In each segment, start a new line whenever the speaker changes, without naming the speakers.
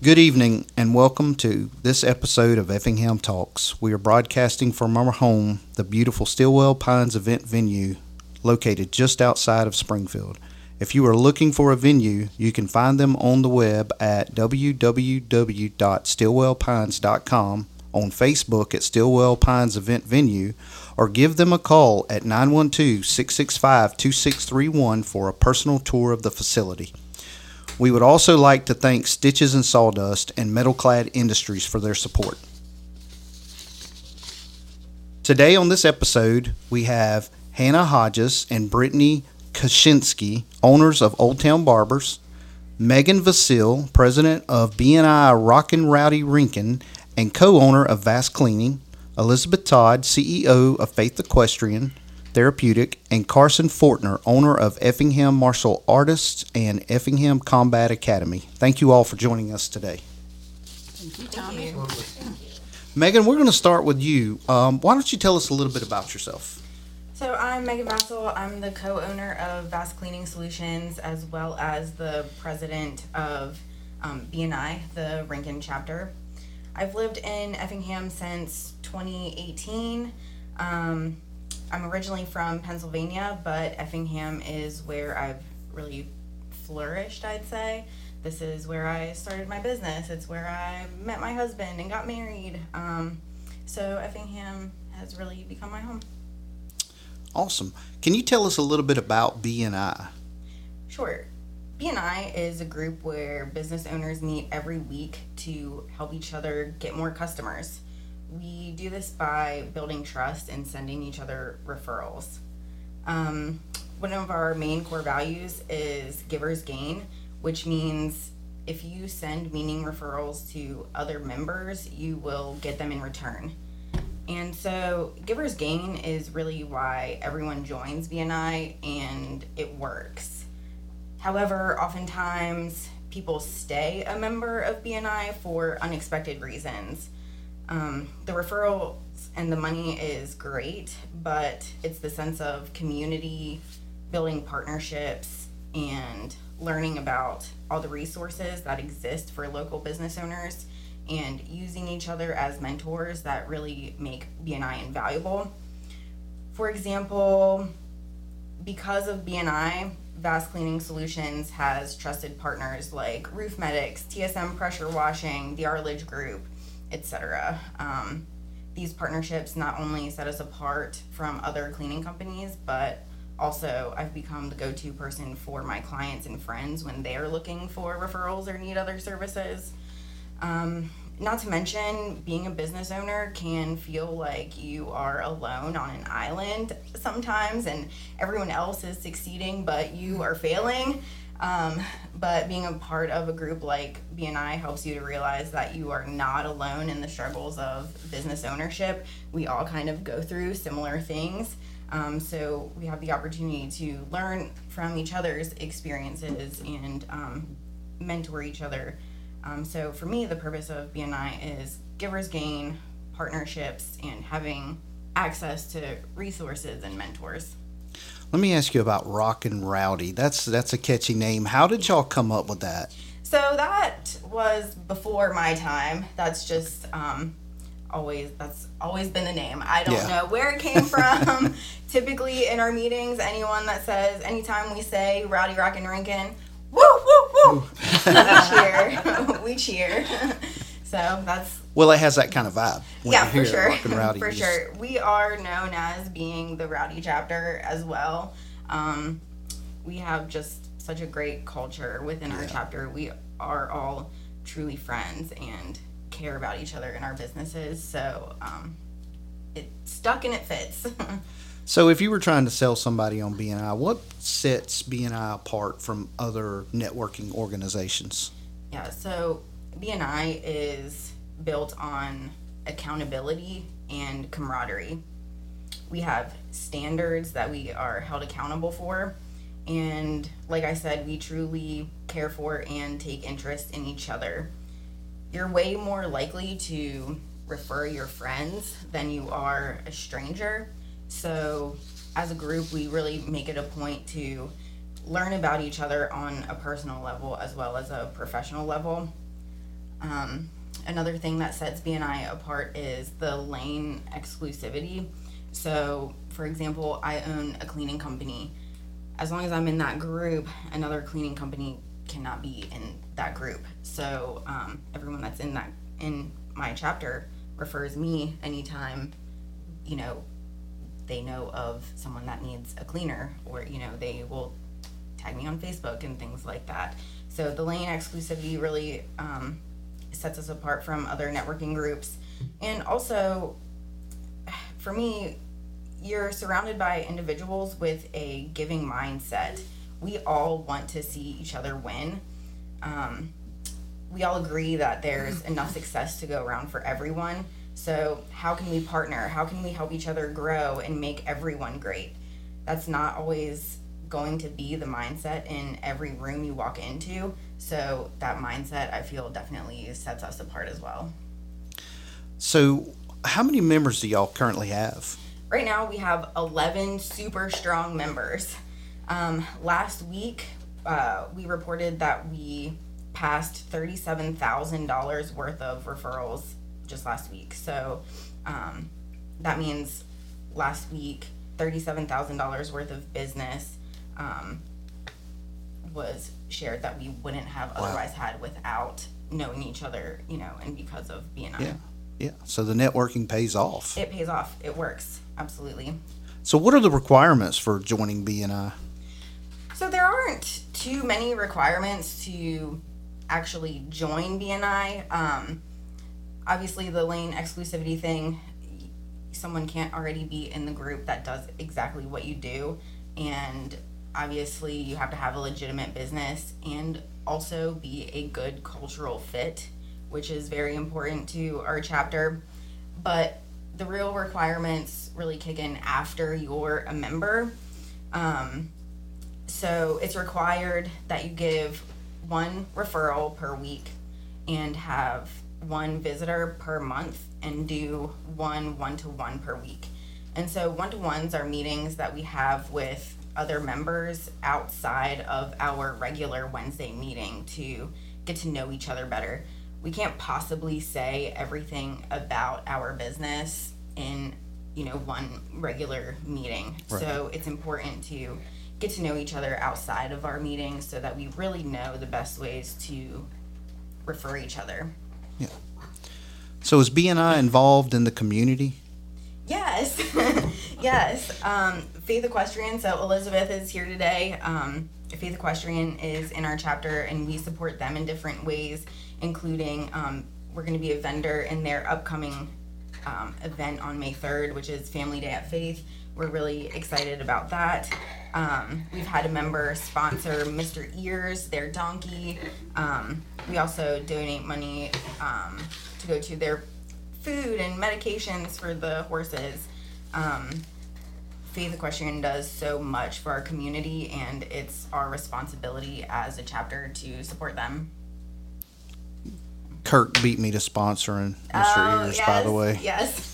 Good evening and welcome to this episode of Effingham Talks. We are broadcasting from our home, the beautiful Stillwell Pines event venue located just outside of Springfield. If you are looking for a venue, you can find them on the web at www.stillwellpines.com, on Facebook at Stillwell Pines Event Venue, or give them a call at 912-665-2631 for a personal tour of the facility. We would also like to thank Stitches and Sawdust and Metalclad Industries for their support. Today on this episode, we have Hannah Hodges and Brittany Kaczynski, owners of Old Town Barbers, Megan Vasile, president of B&I Rockin' Rowdy Rinkin and co-owner of Vast Cleaning, Elizabeth Todd, CEO of Faith Equestrian Therapeutic, and Carson Fortner, owner of Effingham Martial Artists and Effingham Combat Academy. Thank you all for joining us today.
Thank you, Tommy.
Megan, we're going to start with you. Why don't you tell us a little bit about yourself?
So I'm Megan Vasile. I'm the co-owner of Vast Cleaning Solutions, as well as the president of B&I, the Rinkin chapter. I've lived in Effingham since 2018. I'm originally from Pennsylvania, but Effingham is where I've really flourished, I'd say. This is where I started my business. It's where I met my husband and got married. So Effingham has really become my home.
Awesome. Can you tell us a little bit about B&I?
Sure. B&I is a group where business owners meet every week to help each other get more customers. We do this by building trust and sending each other referrals. One of our main core values is givers gain, which means if you send meaning referrals to other members, you will get them in return. And so givers gain is really why everyone joins B&I and it works. However, oftentimes people stay a member of B&I for unexpected reasons. The referrals and the money is great, but it's the sense of community, building partnerships, and learning about all the resources that exist for local business owners and using each other as mentors that really make B&I invaluable. For example, because of B&I, Vast Cleaning Solutions has trusted partners like Roof Medics, TSM Pressure Washing, the Arledge Group, etc. These partnerships not only set us apart from other cleaning companies, but also I've become the go-to person for my clients and friends when they're looking for referrals or need other services. Not to mention, being a business owner can feel like you are alone on an island sometimes and everyone else is succeeding but you are failing. But being a part of a group like B&I helps you to realize that you are not alone in the struggles of business ownership. We all kind of go through similar things. So we have the opportunity to learn from each other's experiences and mentor each other. So for me, the purpose of B&I is givers gain, partnerships, and having access to resources and mentors.
Let me ask you about Rockin' Rowdy. That's a catchy name. How did y'all come up with that?
So that was before my time. That's just always been the name. I don't know where it came from. Typically in our meetings, anytime we say Rowdy Rockin' Rinkin, woo, woo, woo, we cheer. So that's...
Well, it has that kind of vibe.
For sure.
Rockin' Rowdy,
for sure. We are known as being the Rowdy chapter as well. We have just such a great culture within our chapter. We are all truly friends and care about each other in our businesses. So it stuck and it fits.
So if you were trying to sell somebody on B&I, what sets B&I apart from other networking organizations?
Yeah, so B&I is built on accountability and camaraderie. We have standards that we are held accountable for. And like I said, we truly care for and take interest in each other. You're way more likely to refer your friends than you are a stranger. So as a group, we really make it a point to learn about each other on a personal level as well as a professional level. Another thing that sets BNI apart is the lane exclusivity. So, for example, I own a cleaning company. As long as I'm in that group, another cleaning company cannot be in that group. So, everyone that's in my chapter refers me anytime, you know, they know of someone that needs a cleaner, or, you know, they will tag me on Facebook and things like that. So the lane exclusivity really sets us apart from other networking groups. And also, for me, you're surrounded by individuals with a giving mindset. We all want to see each other win. We all agree that there's enough success to go around for everyone. So how can we partner? How can we help each other grow and make everyone great? That's not always going to be the mindset in every room you walk into. So that mindset, I feel, definitely sets us apart as well.
So how many members do y'all currently have?
Right now we have 11 super strong members. Last week, we reported that we passed $37,000 worth of referrals just last week. So that means last week, $37,000 worth of business was shared that we wouldn't have otherwise had without knowing each other, you know, and because of BNI.
Yeah. So the networking pays off.
It pays off. It works. Absolutely.
So what are the requirements for joining BNI?
So there aren't too many requirements to actually join BNI. Obviously, the lane exclusivity thing, someone can't already be in the group that does exactly what you do. And obviously, you have to have a legitimate business and also be a good cultural fit, which is very important to our chapter. But the real requirements really kick in after you're a member. So it's required that you give one referral per week and have one visitor per month and do one-to-one per week. And so one-to-ones are meetings that we have with other members outside of our regular Wednesday meeting to get to know each other better. We can't possibly say everything about our business in, you know, one regular meeting. Right. So it's important to get to know each other outside of our meetings so that we really know the best ways to refer each other.
Yeah. So is BNI involved in the community?
Yes. Yes. Faith Equestrian. So Elizabeth is here today. Faith Equestrian is in our chapter, and we support them in different ways, including we're going to be a vendor in their upcoming event on May 3rd, which is Family Day at Faith. We're really excited about that. We've had a member sponsor Mr. Ears, their donkey. We also donate money to go to their food and medications for the horses. Faith Equestrian does so much for our community, and it's our responsibility as a chapter to support them.
Kirk beat me to sponsoring Mr. Ears,
yes,
by the way.
Yes.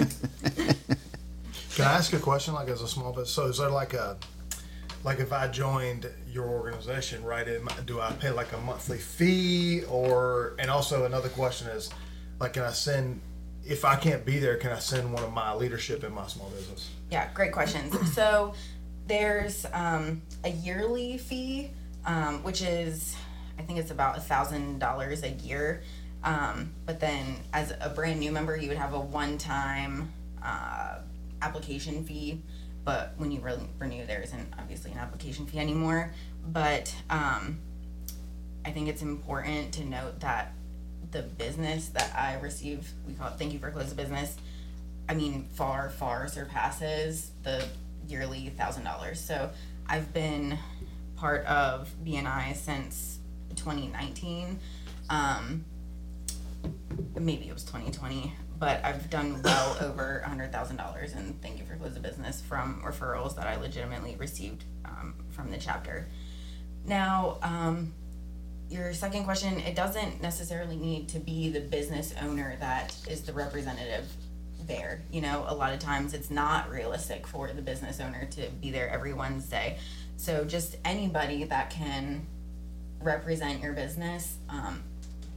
Can I ask a question, like as a small business? So is there like if I joined your organization, right, do I pay like a monthly fee, or, and also another question is, like, can I send, if I can't be there, can I send one of my leadership in my small business?
Yeah, great questions. So there's a yearly fee, which is, I think it's about $1,000 a year. But then as a brand new member, you would have a one-time application fee. But when you renew, there isn't obviously an application fee anymore. But I think it's important to note that the business that I receive, we call it Thank You for Close of Business, I mean, far, far surpasses the yearly $1,000. So I've been part of BNI since 2019. Maybe it was 2020. But I've done well over $100,000 in Thank You for Close of Business from referrals that I legitimately received from the chapter. Now, your second question, it doesn't necessarily need to be the business owner that is the representative there. You know, a lot of times it's not realistic for the business owner to be there every Wednesday. So just anybody that can represent your business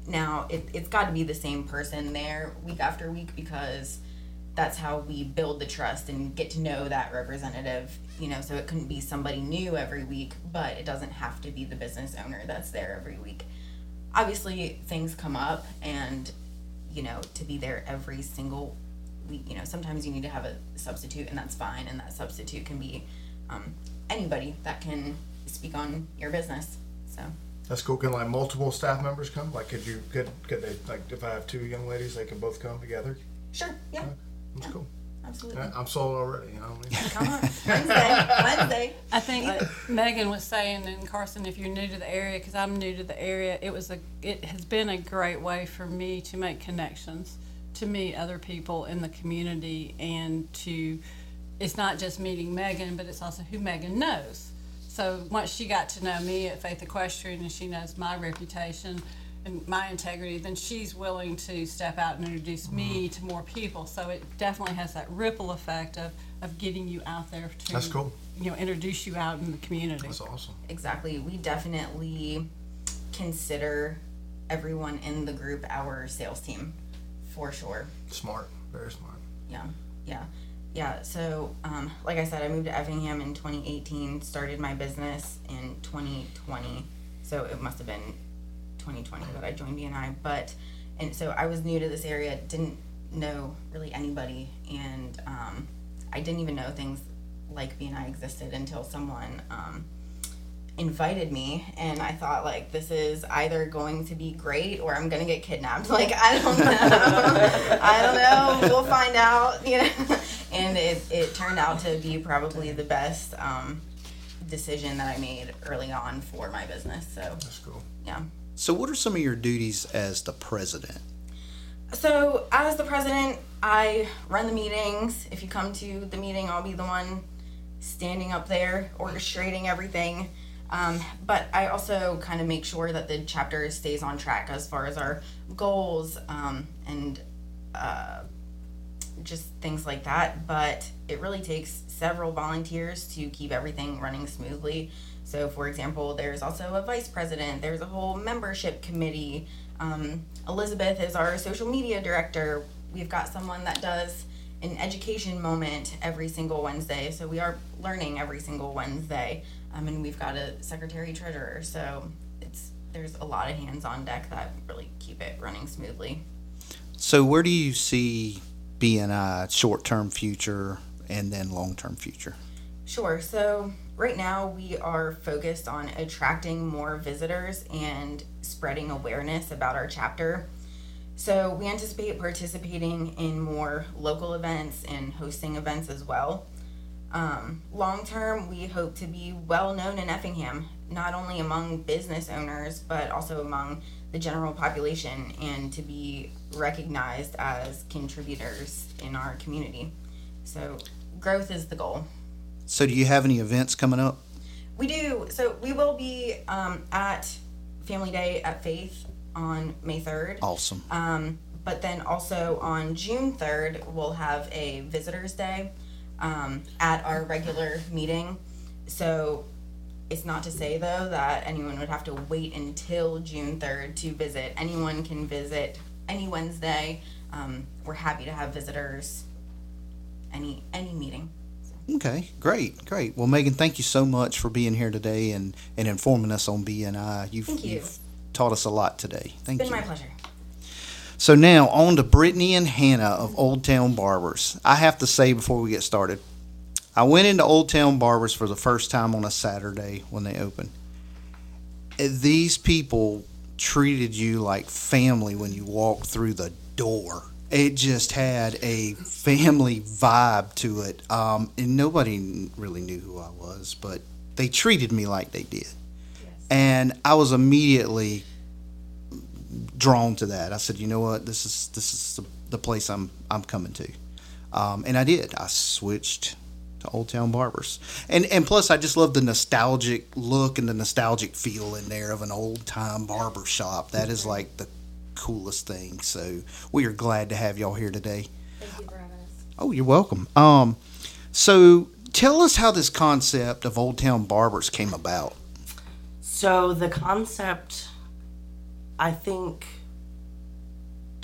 Now, it's got to be the same person there week after week, because that's how we build the trust and get to know that representative, so it couldn't be somebody new every week, but it doesn't have to be the business owner that's there every week. Obviously, things come up, and, to be there every single week, sometimes you need to have a substitute, and that's fine, and that substitute can be anybody that can speak on your business, so.
That's cool. Can like multiple staff members come? Like, could they, like, if I have two young ladies, they can both come together?
Sure, yeah.
That's cool.
Absolutely.
I'm sold already.
Come on, Wednesday.
I think like Megan was saying, and Carson, if you're new to the area, because I'm new to the area, it has been a great way for me to make connections, to meet other people in the community, and it's not just meeting Megan, but it's also who Megan knows. So once she got to know me at Faith Equestrian, and she knows my reputation and my integrity, then she's willing to step out and introduce me to more people. So it definitely has that ripple effect of getting you out there to,
That's cool.
Introduce you out in the community.
That's awesome.
Exactly. We definitely consider everyone in the group our sales team, for sure.
Smart. Very smart.
Yeah. So, like I said, I moved to Effingham in 2018, started my business in 2020. So it must have been 2020 that I joined BNI. And so I was new to this area, didn't know really anybody. And I didn't even know things like BNI existed until someone invited me, and I thought, like, this is either going to be great or I'm gonna get kidnapped. Like, I don't know. We'll find out, And it turned out to be probably the best decision that I made early on for my business. So
That's cool.
yeah.
So what are some of your duties as the president?
So as the president, I run the meetings. If you come to the meeting, I'll be the one standing up there orchestrating everything. But I also kind of make sure that the chapter stays on track as far as our goals and just things like that. But it really takes several volunteers to keep everything running smoothly. So, for example, there's also a vice president. There's a whole membership committee. Elizabeth is our social media director. We've got someone that does an education moment every single Wednesday. So we are learning every single Wednesday. And we've got a secretary treasurer. So there's a lot of hands on deck that really keep it running smoothly.
So where do you see BNI short-term future and then long-term future?
Sure. So right now we are focused on attracting more visitors and spreading awareness about our chapter. So we anticipate participating in more local events and hosting events as well. Long term, we hope to be well known in Effingham, not only among business owners, but also among the general population, and to be recognized as contributors in our community. So growth is the goal.
So do you have any events coming up?
We do. So we will be at Family Day at Faith on May 3rd.
Awesome.
But then also on June 3rd, we'll have a Visitors Day at our regular meeting. So it's not to say, though, that anyone would have to wait until June 3rd to visit. Anyone can visit any Wednesday. We're happy to have visitors any meeting.
Okay, great. Well, Megan, thank you so much for being here today and informing us on BNI.
Thank you.
You've taught us a lot today. Thank you.
It's been my pleasure.
So now on to Brittany and Hannah of Old Town Barbers. I have to say before we get started, I went into Old Town Barbers for the first time on a Saturday when they opened. These people treated you like family when you walked through the door. It just had a family vibe to it. And nobody really knew who I was, but they treated me like they did. Yes. And I was immediately drawn to that. I said, you know what, this is the place I'm coming to. And I did. I switched to Old Town Barbers. And plus I just love the nostalgic look and the nostalgic feel in there of an old time barber shop. That is like the coolest thing. So we are glad to have y'all here today.
Thank you for having us.
Oh, you're welcome. So tell us how this concept of Old Town Barbers came about.
So the concept, I think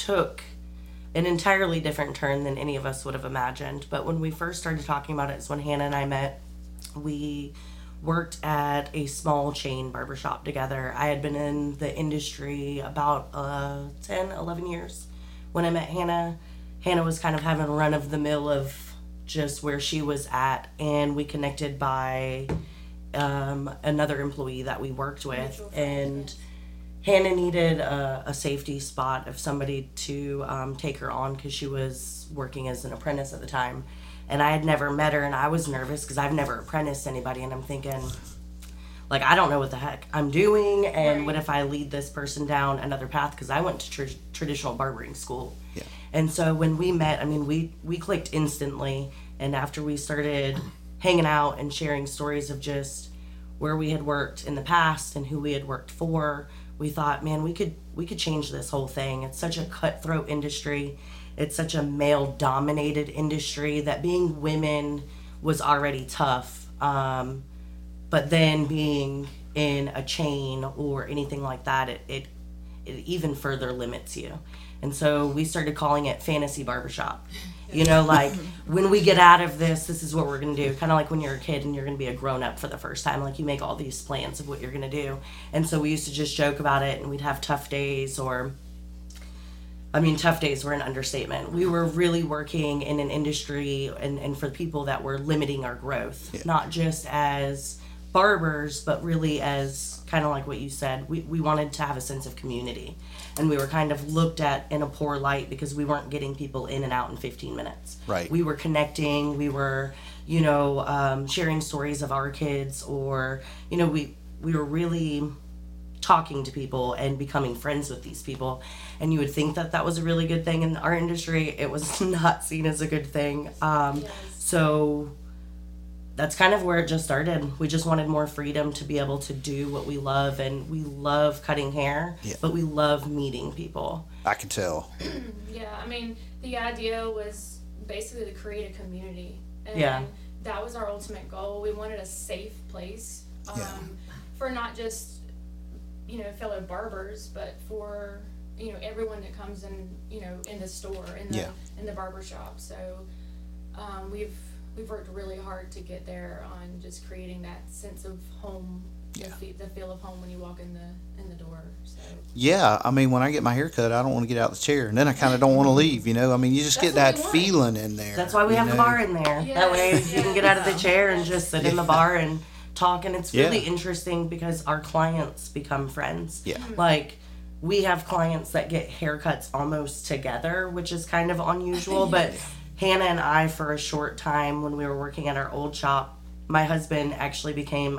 took an entirely different turn than any of us would have imagined. But when we first started talking about it is when Hannah and I met. We worked at a small chain barbershop together. I had been in the industry about 10, 11 years when I met Hannah. Hannah was kind of having a run of the mill of just where she was at, and we connected by another employee that we worked with. And Hannah needed a safety spot of somebody to take her on because she was working as an apprentice at the time. And I had never met her, and I was nervous because I've never apprenticed anybody, and I'm thinking, like, I don't know what the heck I'm doing, and what if I lead this person down another path, because I went to traditional barbering school.
Yeah.
And so when we met, I mean, we clicked instantly, and after we started hanging out and sharing stories of just where we had worked in the past and who we had worked for, we thought, man, we could change this whole thing. It's such a cutthroat industry. It's such a male-dominated industry that being women was already tough. But then being in a chain or anything like that, it even further limits you. And so we started calling it fantasy barbershop. You know, like, when we get out of this is what we're going to do. Kind of like when you're a kid and you're going to be a grown-up for the first time. Like, you make all these plans of what you're going to do. And so we used to just joke about it, and we'd have tough days tough days were an understatement. We were really working in an industry and for people that were limiting our growth, not just as barbers, but really as kind of like what you said. We wanted to have a sense of community, and we were kind of looked at in a poor light because we weren't getting people in and out in 15 minutes.
Right.
We were connecting. We were, sharing stories of our kids, or, we were really talking to people and becoming friends with these people. And you would think that was a really good thing in our industry. It was not seen as a good thing. So that's kind of where it just started. We just wanted more freedom to be able to do what we love, and we love cutting hair, but we love meeting people.
I can tell.
Yeah, I mean, the idea was basically to create a community. And that was our ultimate goal. We wanted a safe place for not just fellow barbers, but for everyone that comes in in the store, in the barber shop. So we've worked really hard to get there on just creating that sense of home, the feel of home when you walk in the door. So
I mean, when I get my hair cut, I don't want to get out of the chair, and then I kind of don't want to leave. I mean, you just get that feeling in there.
That's why we have the bar in there. Yes, that way you can get out of the chair and just sit in the bar and talk. And it's really interesting because our clients become friends. Like, we have clients that get haircuts almost together, which is kind of unusual. But Hannah and I, for a short time when we were working at our old shop, my husband actually became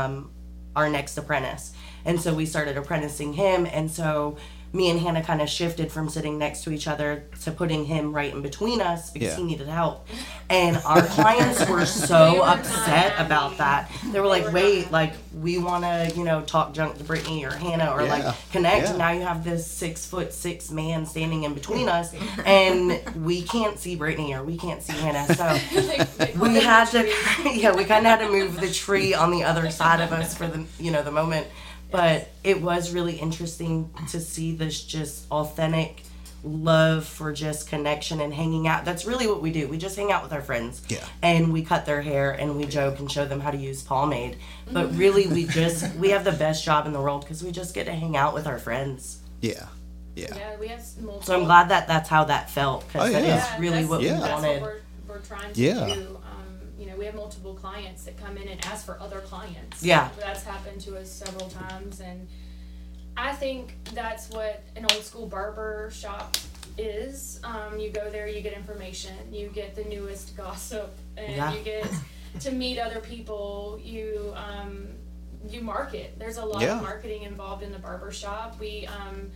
our next apprentice, and so we started apprenticing him. And so me and Hannah kind of shifted from sitting next to each other to putting him right in between us because he needed help. And our clients were so upset about that. They were like, wait, like, we want to, talk junk to Brittany or Hannah or like connect. And now you have this 6'6" man standing in between us, and we can't see Brittany or we can't see Hannah. So we had to, we kind of had to move the tree on the other side of us for the, the moment. But it was really interesting to see this just authentic love for just connection and hanging out. That's really what we do. We just hang out with our friends. And we cut their hair and we joke and show them how to use pomade. But really, we have the best job in the world because we just get to hang out with our friends.
Yeah, we have multiple.
So I'm glad that that's how that felt, because that is really what we wanted.
That's what we're trying to do. We have multiple clients that come in and ask for other clients. That's happened to us several times, and I think that's what an old school barber shop is. You go there, you get information, you get the newest gossip, and you get to meet other people. You market. There's a lot of marketing involved in the barber shop. We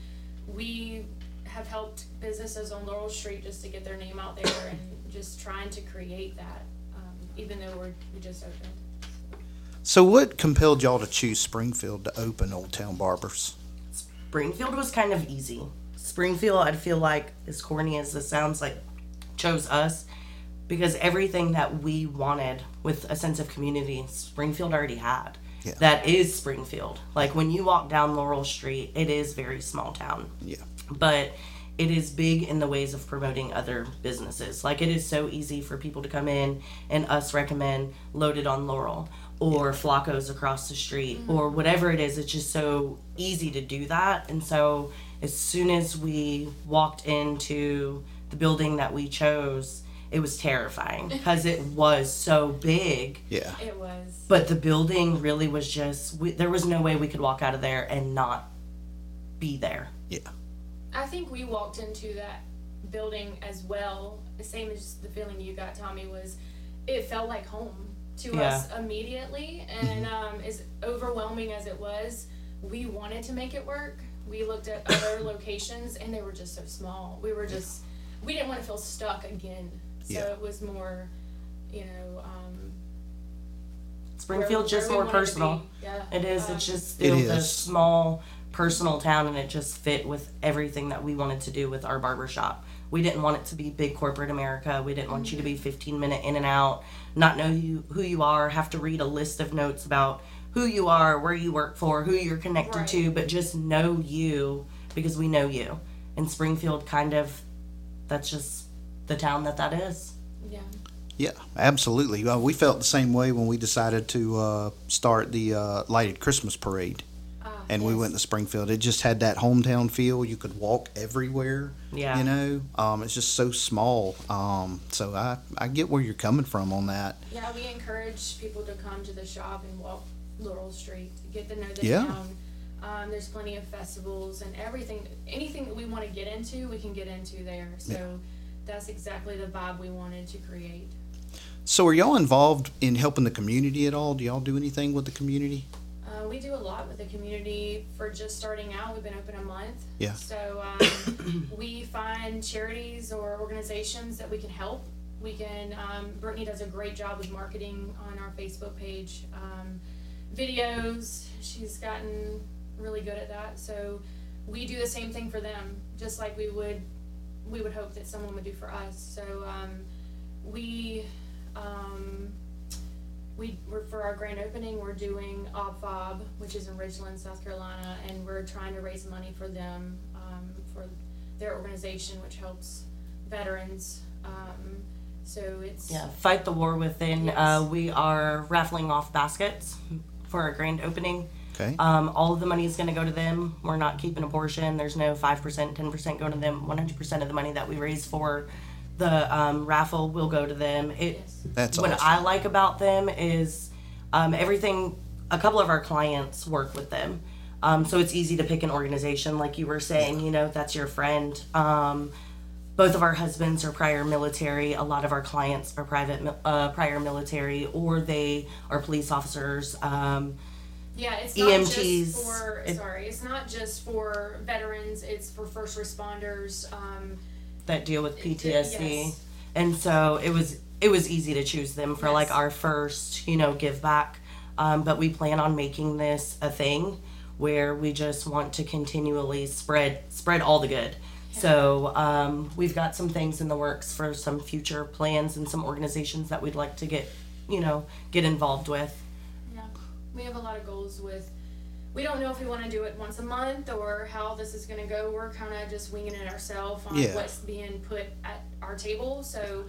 have helped businesses on Laurel Street just to get their name out there and just trying to create that. Even though we just opened.
So what compelled y'all to choose Springfield to open Old Town Barbers?
Springfield was kind of easy. Springfield, I feel like, as corny as this sounds, like, chose us because everything that we wanted with a sense of community, Springfield already had. That is Springfield. Like, when you walk down Laurel Street, it is very small town. But it is big in the ways of promoting other businesses. Like, it is so easy for people to come in and us recommend Loaded on Laurel or Flacco's across the street or whatever it is. It's just so easy to do that. And so as soon as we walked into the building that we chose, it was terrifying because it was so big.
Yeah.
It was.
But the building really was just, there was no way we could walk out of there and not be there.
Yeah.
I think we walked into that building as well, the same as the feeling you got, Tommy, was it felt like home to us immediately. And as overwhelming as it was, we wanted to make it work. We looked at other locations and they were just so small. We didn't want to feel stuck again. So it was more,
Springfield's just more personal.
Yeah.
It is. It's just still a small personal town, and it just fit with everything that we wanted to do with our barbershop. We didn't want it to be big corporate America. We didn't want you to be 15-minute in and out, not know who you are, have to read a list of notes about who you are, where you work for, who you're connected to, but just know you because we know you. And Springfield that's just the town that is.
Yeah.
Yeah, absolutely. We felt the same way when we decided to start the lighted Christmas parade. And we went to Springfield. It just had that hometown feel. You could walk everywhere.
Yeah.
It's just so small. So I get where you're coming from on that.
Yeah, we encourage people to come to the shop and walk Laurel Street, get to know the town. There's plenty of festivals and anything that we want to get into, we can get into there. So that's exactly the vibe we wanted to create.
So are y'all involved in helping the community at all? Do y'all do anything with the community?
We do a lot with the community. For just starting out, we've been open a month.
Yeah.
So we find charities or organizations that we can help. We can, Brittany does a great job with marketing on our Facebook page. Videos, she's gotten really good at that. So we do the same thing for them, just like we would hope that someone would do for us. So for our grand opening, we're doing ObFob, which is in Ridgeland, South Carolina, and we're trying to raise money for them, for their organization, which helps veterans. So it's
Fight the War Within.
Yes.
We are raffling off baskets for our grand opening.
Okay.
All of the money is going to go to them. We're not keeping a portion. There's no 5%, 10% going to them. 100% of the money that we raise for the raffle will go to them.
That's
what
awesome.
I like about them is everything. A couple of our clients work with them, so it's easy to pick an organization, like you were saying. That's your friend. Both of our husbands are prior military. A lot of our clients are prior military, or they are police officers.
It's not
EMTs.
just for it's not just for veterans. It's for first responders.
That deal with PTSD.
Yes.
And so it was easy to choose them for like our first, give back. But we plan on making this a thing where we just want to continually spread all the good. So we've got some things in the works for some future plans and some organizations that we'd like to get involved with.
Yeah, we have a lot of goals with. We don't know if we want to do it once a month or how this is going to go. We're kind of just winging it ourselves on what's being put at our table. So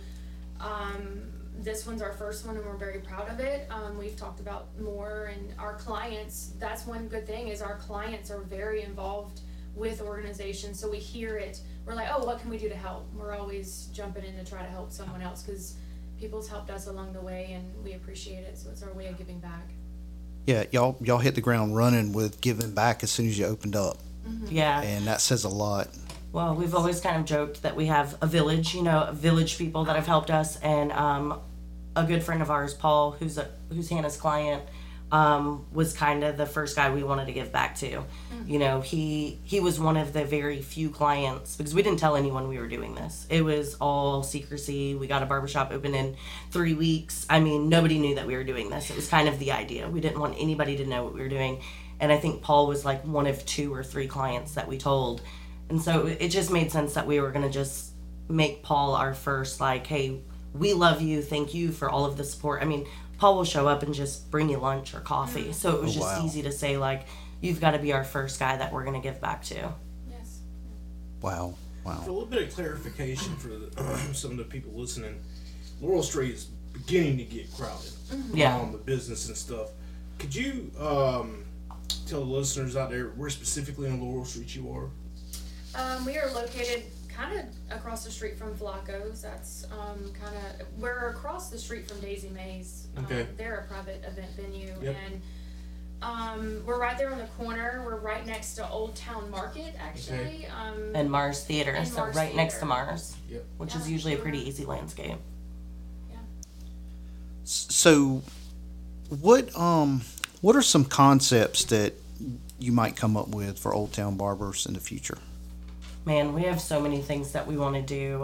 this one's our first one and we're very proud of it. We've talked about more, and our clients, that's one good thing is our clients are very involved with organizations. So we hear it. We're like, oh, what can we do to help? We're always jumping in to try to help someone else because people's helped us along the way and we appreciate it. So it's our way of giving back.
Yeah, y'all hit the ground running with giving back as soon as you opened up.
Mm-hmm.
Yeah.
And that says a lot.
Well, we've always kind of joked that we have a village, village people that have helped us, and a good friend of ours, Paul, who's Hannah's client, was kind of the first guy we wanted to give back to. He was one of the very few clients, because we didn't tell anyone we were doing this. It was all secrecy. We got a barbershop open in 3 weeks. I mean, nobody knew that we were doing this. It was kind of the idea. We didn't want anybody to know what we were doing. And I think Paul was like one of 2 or 3 clients that we told. And so it just made sense that we were going to just make Paul our first, like, hey, we love you. Thank you for all of the support. I mean, Paul will show up and just bring you lunch or coffee. So it was just easy to say, like, you've got to be our first guy that we're going to give back to.
Yes.
Wow.
For a little bit of clarification for some of the people listening, Laurel Street is beginning to get crowded.
Yeah.
The business and stuff. Could you tell the listeners out there where specifically on Laurel Street you are?
We are located kind of across the street from Flacco's. That's we're across the street from Daisy Mays.
Okay.
They're a private event venue,
Yep.
and we're right there on the corner. We're right next to Old Town Market, actually.
And Mars Theater,
And
so
Mars
right next to
Theater.
Mars,
Yep.
which
Yeah,
is usually a
sure.
pretty easy landscape.
So, what are some concepts that you might come up with for Old Town Barbers in the future?
Man, we have so many things that we want to do.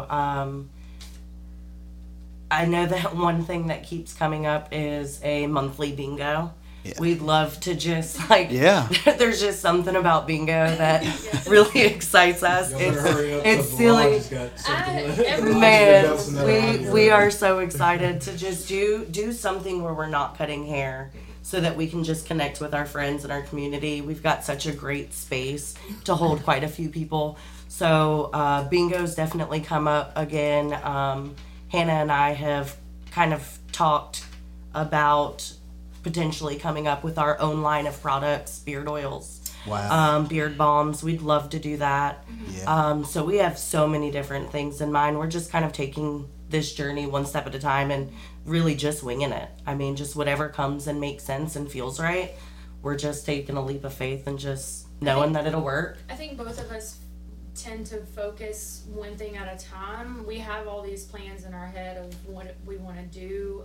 I know that one thing that keeps coming up is a monthly bingo.
Yeah.
We'd love to just
Yeah.
there's just something about bingo that really excites us.
Y'all better hurry up,
It's
'cause the lodge
silly.
has got something-
everyone-
Man, we are so excited to just do something where we're not cutting hair so that we can just connect with our friends and our community. We've got such a great space to hold quite a few people. So bingo's definitely come up again. Hannah and I have kind of talked about potentially coming up with our own line of products, beard oils, beard balms. We'd love to do that.
Yeah.
So we have so many different things in mind. We're just kind of taking this journey one step at a time and really just winging it. I mean, just whatever comes and makes sense and feels right. We're just taking a leap of faith and just knowing that it'll work.
I think both of us tend to focus one thing at a time. We have all these plans in our head of what we want to do.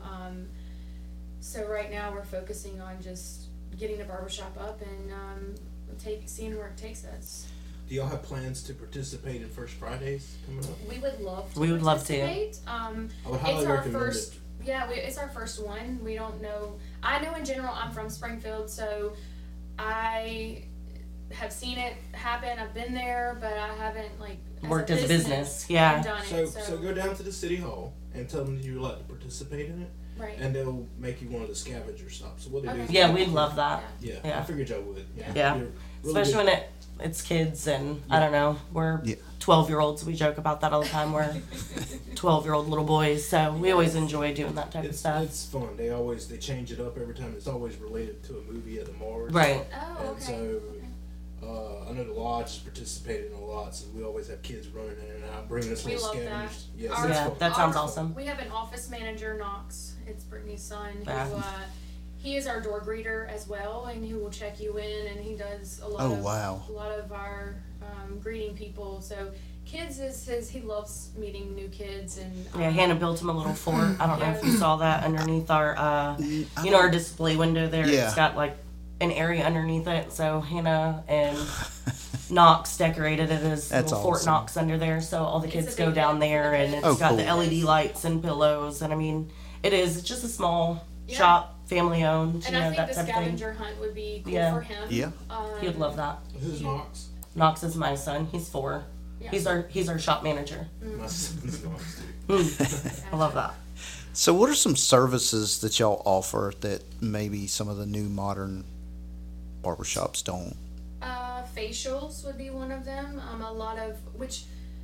So right now we're focusing on just getting the barbershop up and seeing where it takes us.
Do y'all have plans to participate in First Fridays coming up?
We would love to.
We would love to.
participate.
I would highly
It's our
recommend
first.
it.
Yeah, it's our first one. We don't know. I know in general. I'm from Springfield, so I have seen it happen. I've been there, but I haven't
Worked as a business, yeah.
and done
So,
it.
so go down to the city hall and tell them you would like to participate in it,
Right.
and they'll make you one of the scavenger stops. So what they do?
Okay.
is
Yeah, we'd love that.
Yeah,
Yeah.
I figured y'all would.
Yeah.
You're really
Especially
good.
when it's kids and I don't know, we're
Yeah.
12-year-olds. We joke about that all the time. We're 12-year-old little boys, so we always enjoy doing that type of stuff.
It's fun. They change it up every time. It's always related to a movie at the Mars.
Right.
Oh,
And
okay.
so I know the lodge has participated in a lot, so we always have kids running in and out, bringing us
We
little
love that.
scavengers. Yes,
Our-
it's
Yeah,
fun.
that sounds
Our-
awesome.
We have an office manager, Knox. It's Brittany's son.
Yeah.
Who, he is our door greeter as well, and he will check you in, and he does a lot
Oh,
of
wow.
a lot of our greeting people. So kids is his. He loves meeting new kids, and
Yeah, Hannah built him a little fort. I don't know if you saw that underneath our,
I
our display window there.
Yeah.
It's got like an area underneath it. So Hannah and Knox decorated it as
That's
little Fort
awesome.
Knox under there. So all the
It's
kids
a
go
big
down
hit
there
for the
and
kids.
it's
Oh,
got the
cool.
LED lights and pillows. And I mean, it's just a small
Yeah.
shop, family owned,
And I think
that
the
type of thing.
scavenger hunt would be cool
Yeah.
for him.
Yeah.
He would love that.
Who's Knox?
Knox is my son. He's 4.
Yeah.
He's our shop manager.
My son's Knox too.
I love that.
So, what are some services that y'all offer that maybe some of the new modern barbershops don't?
Facials would be one of them. A lot of which.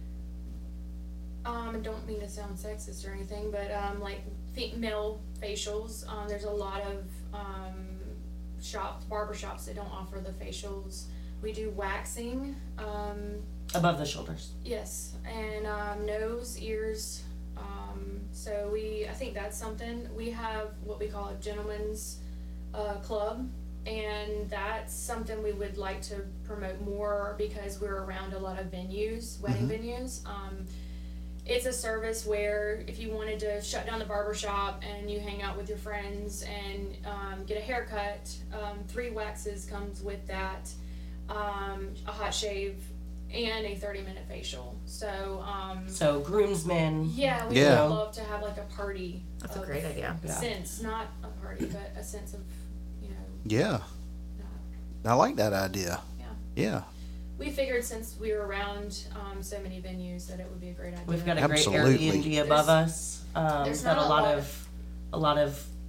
I don't mean to sound sexist or anything, but male facials. There's a lot of barbershops that don't offer the facials. We do waxing.
Above the shoulders.
Yes, and nose, ears. So I think that's something. We have what we call a gentleman's club, and that's something we would like to promote more because we're around a lot of venues, wedding venues. It's a service where if you wanted to shut down the barbershop and you hang out with your friends and get a haircut, 3 waxes comes with that, a hot shave, and a 30-minute facial. So,
So groomsmen.
yeah, we
Yeah.
would love to have like a party.
That's a
of
great idea.
Yeah.
Sense, not a party, but a sense of,
Yeah. I like that idea.
Yeah.
Yeah.
we figured since we were around so many venues that it would be a great idea.
We've got a
Absolutely.
great Airbnb above us.
There's
Got
not
a
a
lot
lot
of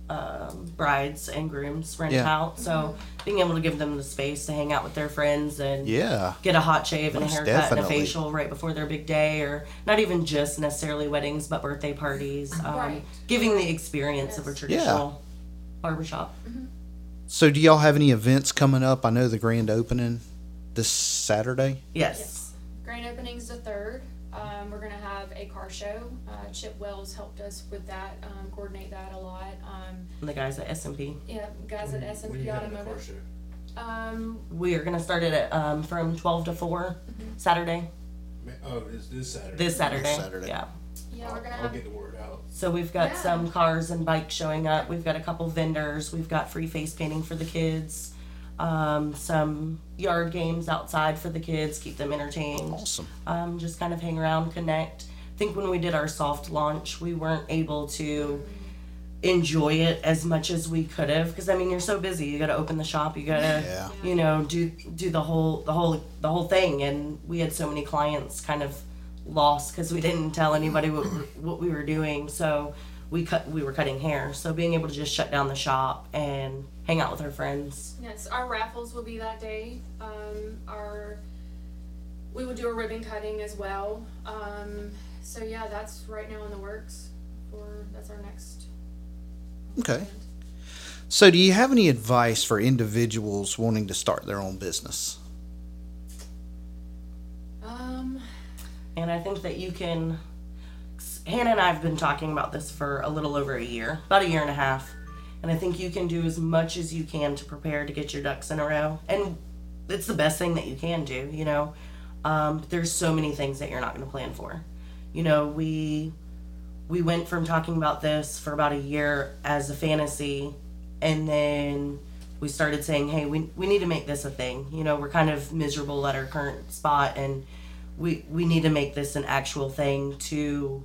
brides and grooms rent
Yeah.
out. So being able to give them the space to hang out with their friends and
Yeah.
get a hot shave and a
Most
haircut and a
definitely.
facial right before their big day, or not even just necessarily weddings, but birthday parties.
Right.
Giving the experience of a
Yes.
traditional barbershop.
So, do y'all have any events coming up? I know the grand opening this Saturday.
Yes.
Grand opening's the 3rd. We're gonna have a car show. Chip Wells helped us with that, coordinate that a lot.
And the guys at S&P.
Yeah, guys at
When
S&P
you having the car
Automotive.
show?
We are going to start it at, from 12 to 4 Saturday.
Oh, it's this Saturday.
This Saturday.
Saturday.
Yeah.
Yeah, we're gonna
I'll
have.
get the word out.
So we've got
Yeah.
some cars and bikes showing up. We've got a couple vendors. We've got free face painting for the kids. Some yard games outside for the kids, keep them entertained.
Awesome.
Just kind of hang around, connect. I think when we did our soft launch, we weren't able to enjoy it as much as we could have, because I mean, you're so busy. You got to open the shop. You got to,
Yeah.
you know, do the whole thing. And we had so many clients kind of lost because we didn't tell anybody what we were doing. So we were cutting hair. So being able to just shut down the shop and hang out with our friends.
Yes, our raffles will be that day. We will do a ribbon cutting as well. So yeah, that's right now in the works. That's our next.
Okay.
event.
So, do you have any advice for individuals wanting to start their own business?
And I think that you can. Hannah and I have been talking about this for a little over a year, about a year and a half. And I think you can do as much as you can to prepare to get your ducks in a row. And it's the best thing that you can do, you know. There's so many things that you're not going to plan for. You know, we went from talking about this for about a year as a fantasy, and then we started saying, hey, we need to make this a thing. You know, we're kind of miserable at our current spot, and we need to make this an actual thing to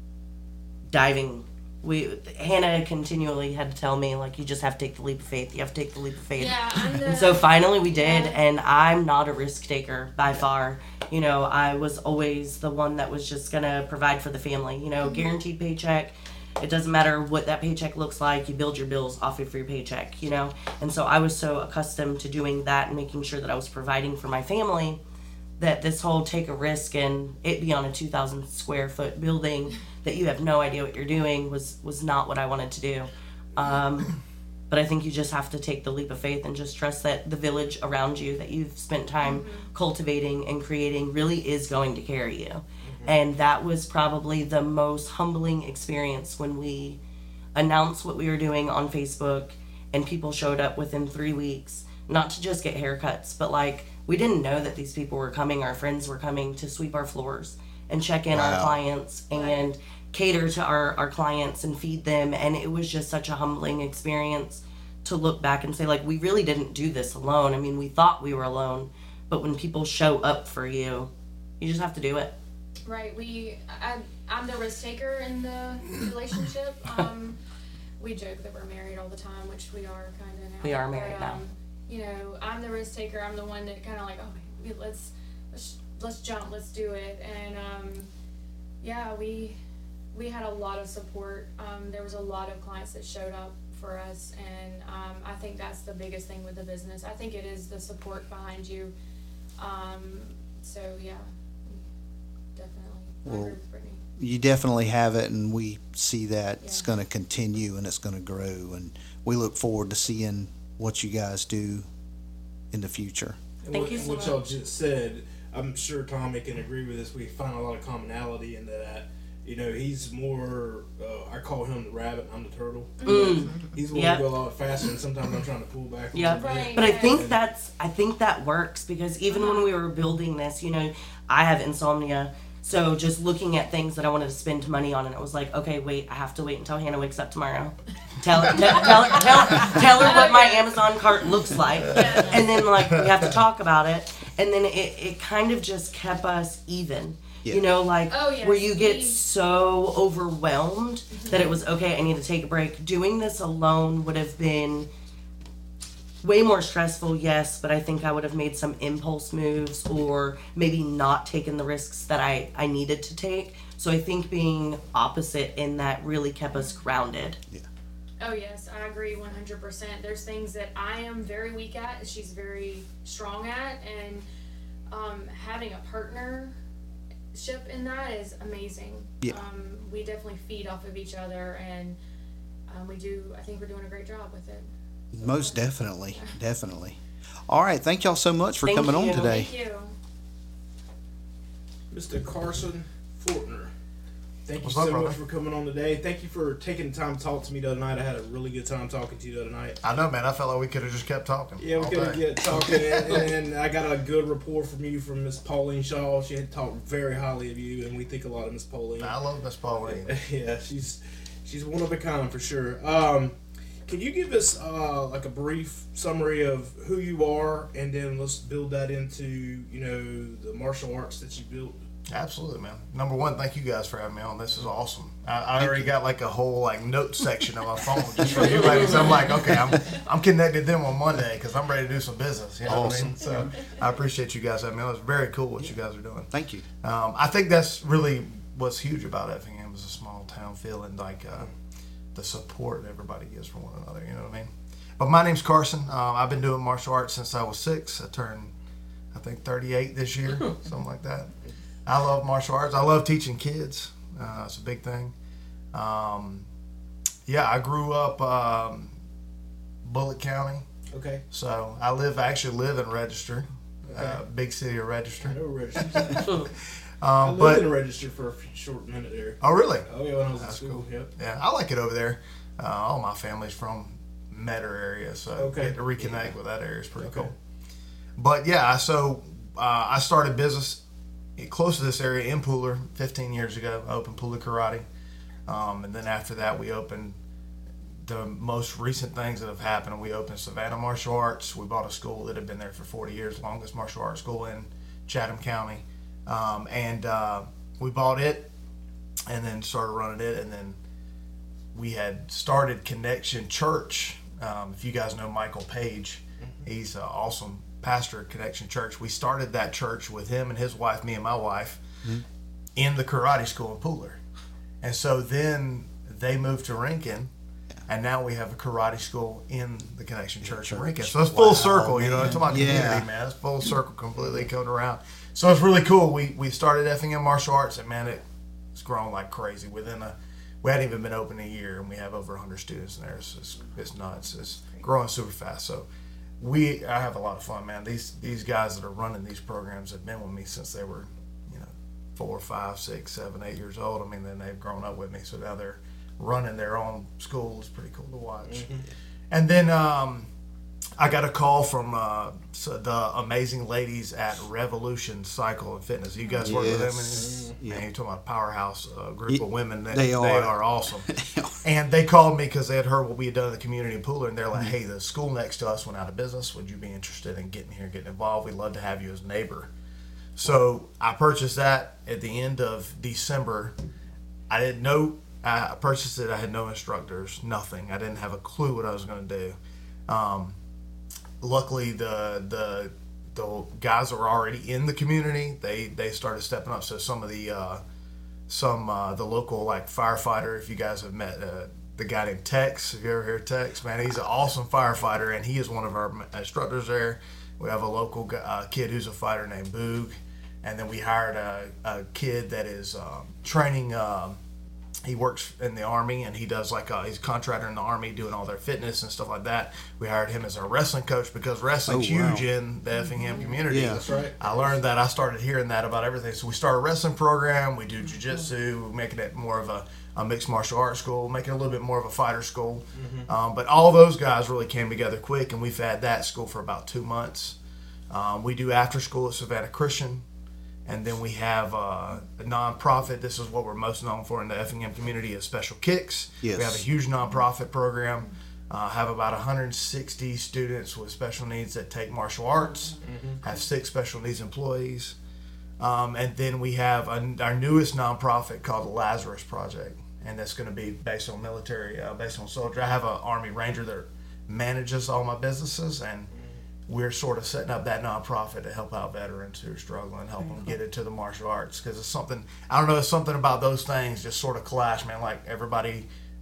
diving. Hannah continually had to tell me, like, you just have to take the leap of faith. You have to take the leap of faith.
Yeah,
And so finally we did,
Yeah.
and I'm not a risk taker by far. You know, I was always the one that was just gonna provide for the family. You know, guaranteed paycheck. It doesn't matter what that paycheck looks like. You build your bills off of your paycheck, you know? And so I was so accustomed to doing that and making sure that I was providing for my family that this whole take a risk and it be on a 2,000 square foot building that you have no idea what you're doing was not what I wanted to do. But I think you just have to take the leap of faith and just trust that the village around you that you've spent time cultivating and creating really is going to carry you. And that was probably the most humbling experience when we announced what we were doing on Facebook and people showed up within 3 weeks, not to just get haircuts, but like, we didn't know that these people were coming, our friends were coming to sweep our floors and check in our
Wow.
clients and cater to our clients and feed them. And it was just such a humbling experience to look back and say, like, we really didn't do this alone. I mean, we thought we were alone, but when people show up for you, you just have to do it.
Right. I'm the risk taker in the relationship. We joke that we're married all the time, which we are kind of now.
We are married now.
You know, I'm the risk taker. I'm the one that kind of like, oh, let's jump, let's do it. And yeah, we had a lot of support. There was a lot of clients that showed up for us, and I think that's the biggest thing with the business. I think it is the support behind you. So yeah, definitely. I agree with Brittany.
You definitely have it, and we see that it's
Yeah.
going to continue and it's going to grow. And we look forward to seeing what you guys do in the future.
Thank you so
What y'all
much.
just said, I'm sure Tommy can agree with this. We find a lot of commonality in that. You know, he's more, I call him the rabbit, I'm the turtle. He's willing
Yep.
to go a lot faster, and sometimes I'm trying to pull back. a
Yeah,
little bit.
Right.
but I think that works because even when we were building this, you know, I have insomnia. So just looking at things that I wanted to spend money on, and it was like, okay, wait, I have to wait until Hannah wakes up tomorrow. Tell her what my Amazon cart looks like, and then like we have to talk about it, and then it kind of just kept us even.
Yeah.
You know, like
Oh, yes.
where you get
We-
so overwhelmed that it was okay, I need to take a break. Doing this alone would have been way more stressful, yes, but I think I would have made some impulse moves or maybe not taken the risks that I needed to take. So I think being opposite in that really kept us grounded.
Oh yes, I agree 100%. There's things that I am very weak at, she's very strong at, and having a partnership in that is amazing.
Yeah.
We definitely feed off of each other, and I think we're doing a great job with it.
Most definitely. Definitely. All right. Thank y'all so much for
Thank
coming on
you.
today.
Thank you.
Mr. Carson Fortner, thank you
What's up,
so
brother?
much for coming on today. Thank you for taking the time to talk to me the other night. I had a really good time talking to you the other night.
I know, man. I felt like we could have just kept talking.
Yeah, we
all
could
day.
get talking, and I got a good report from you from Miss Pauline Shaw. She had talked very highly of you, and we think a lot of Miss Pauline.
I love Miss Pauline.
Yeah, she's one of a kind for sure. Can you give us like a brief summary of who you are, and then let's build that into the martial arts that you built?
Absolutely, man. Number one, thank you guys for having me on. This is awesome. I already got like a whole like note section on my phone just for you ladies. I'm like, okay, I'm connected them on Monday because I'm ready to do some business. You know what I mean? So I appreciate you guys having me on. It's very cool what you guys are doing.
Thank you.
I think that's really what's huge about Effingham is a small town feeling, like the support everybody gives for one another. You know what I mean? But my name's Carson. I've been doing martial arts since I was 6. I turned, I think, 38 this year, something like that. I love martial arts. I love teaching kids. It's a big thing. I grew up Bullitt County,
Okay.
so I actually live in Register, big city of Register.
I know Register. I lived in Register for a short minute there.
Oh, really?
Oh yeah, when I was in
That's
school.
cool.
Yep.
Yeah, I like it over there. All my family's from Metter area, so
Okay.
getting to reconnect with that area is pretty
Okay.
cool. But yeah, so I started business close to this area in Pooler 15 years ago. I opened Pooler Karate, and then after that we opened the most recent things that have happened. We opened Savannah Martial Arts. We bought a school that had been there for 40 years, longest martial arts school in Chatham County, and we bought it and then started running it, and then we had started Connection Church. If you guys know Michael Page, he's an awesome pastor at Connection Church. We started that church with him and his wife, me and my wife, in the karate school in Pooler. And so then they moved to Rankin, and now we have a karate school in the Connection Church in Rankin. So it's full circle, you know, it's my community, man. It's full circle, completely coming around. So it's really cool. We started Effingham Martial Arts, and man, it's grown like crazy. We hadn't even been open a year, and we have over 100 students in there. It's nuts. It's growing super fast. So I have a lot of fun, man. These guys that are running these programs have been with me since they were, 4, 5, 6, 7, 8 years old. I mean, then they've grown up with me, so now they're running their own school. It's pretty cool to watch. And then I got a call from the amazing ladies at Revolution Cycle and Fitness. You guys work with them? Man, you're talking about a powerhouse group of women. They are awesome. And they called me because they had heard what we had done in the community in Pooler, and they're like, hey, the school next to us went out of business. Would you be interested in getting here, getting involved? We'd love to have you as a neighbor. So I purchased that at the end of December. I purchased it. I had no instructors, nothing. I didn't have a clue what I was going to do. Luckily, the guys that were already in the community, they started stepping up. So some of the local like firefighter, if you guys have met the guy named Tex, if you ever hear Tex, man, he's an awesome firefighter, and he is one of our instructors there. We have a local kid who's a fighter named Boog, and then we hired a kid that is training. He works in the Army, and he does he's a contractor in the Army doing all their fitness and stuff like that. We hired him as our wrestling coach because wrestling's huge in the Effingham community.
Yeah,
that's right.
I learned that. I started hearing that about everything. So we started a wrestling program. We do jiu-jitsu. We're making it more of a mixed martial arts school, making it a little bit more of a fighter school. But all those guys really came together quick, and we've had that school for about 2 months. We do after school at Savannah Christian. And then we have a nonprofit. This is what we're most known for in the Effingham community is Special Kicks.
Yes.
We have a huge nonprofit program. Have about 160 students with special needs that take martial arts. Have 6 special needs employees. And then we have our newest nonprofit called the Lazarus Project. And that's going to be based on military, based on soldier. I have an Army Ranger that manages all my businesses, and we're sort of setting up that nonprofit to help out veterans who are struggling, help them get into the martial arts. Because it's something, I don't know, it's something about those things just sort of clash, man. Like everybody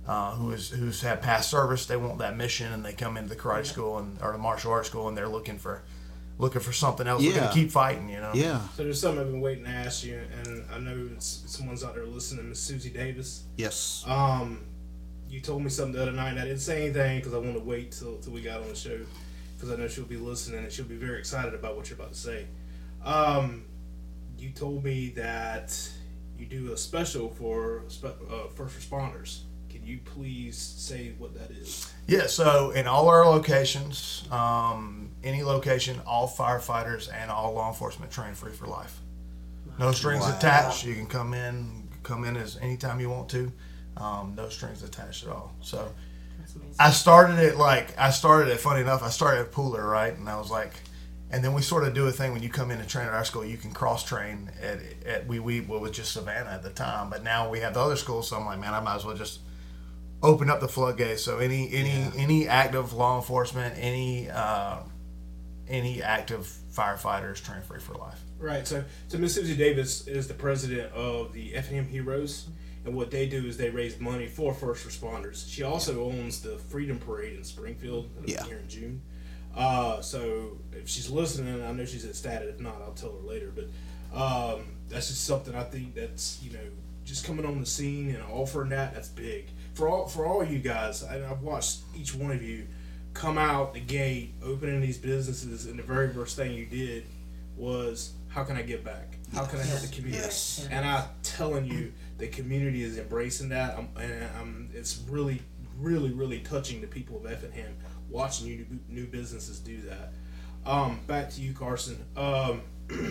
who's had past service. They want that mission, and they come into the karate school or the martial arts school, and they're looking for something else. They're gonna keep fighting,
Yeah.
So there's something I've been waiting to ask you, and I know someone's out there listening, Miss Susie Davis.
Yes.
You told me something the other night, and I didn't say anything because I wanted to wait till we got on the show, because I know she'll be listening and she'll be very excited about what you're about to say. You told me that you do a special for first responders. Can you please say what that is?
Yeah, so in all our locations, any location, all firefighters and all law enforcement train free for life. No strings attached. You can come in as anytime you want to. No strings attached at all. So I started it funny enough, I started at Pooler, right? And I was like, and then we sort of do a thing when you come in and train at our school, you can cross train at we was just Savannah at the time, but now we have the other schools, so I'm like, man, I might as well just open up the floodgates. So any active law enforcement, any active firefighters train free for life.
Right. So Miss Susie Davis is the president of the Effingham Heroes, and what they do is they raise money for first responders. She also owns the Freedom Parade in Springfield here in June. So if she's listening, I know she's ecstatic. If not, I'll tell her later. But that's just something I think that's just coming on the scene and offering that's big for all you guys. I've watched each one of you come out the gate, opening these businesses, and the very first thing you did was, how can I give back? How can I help the community? Yes. And I'm telling you, the community is embracing that. It's really, really, really touching the people of Effingham, watching you new businesses do that. Back to you, Carson. How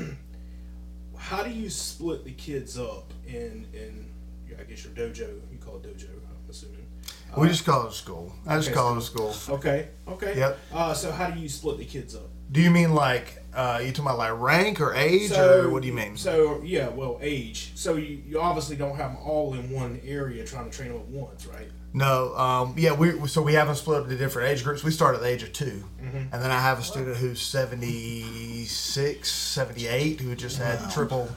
do you split the kids up in I guess your dojo? You call it dojo, I'm assuming.
We just call it a school. I just call it a school.
Okay.
Yep.
So how do you split the kids up?
Do you mean like you talking about like rank or age, or what do you mean?
So yeah, well, age. So you obviously don't have them all in one area trying to train them at once, right?
No. We haven't split up the different age groups. We start at the age of 2, and then I have a student who's 76, 78 who just had triple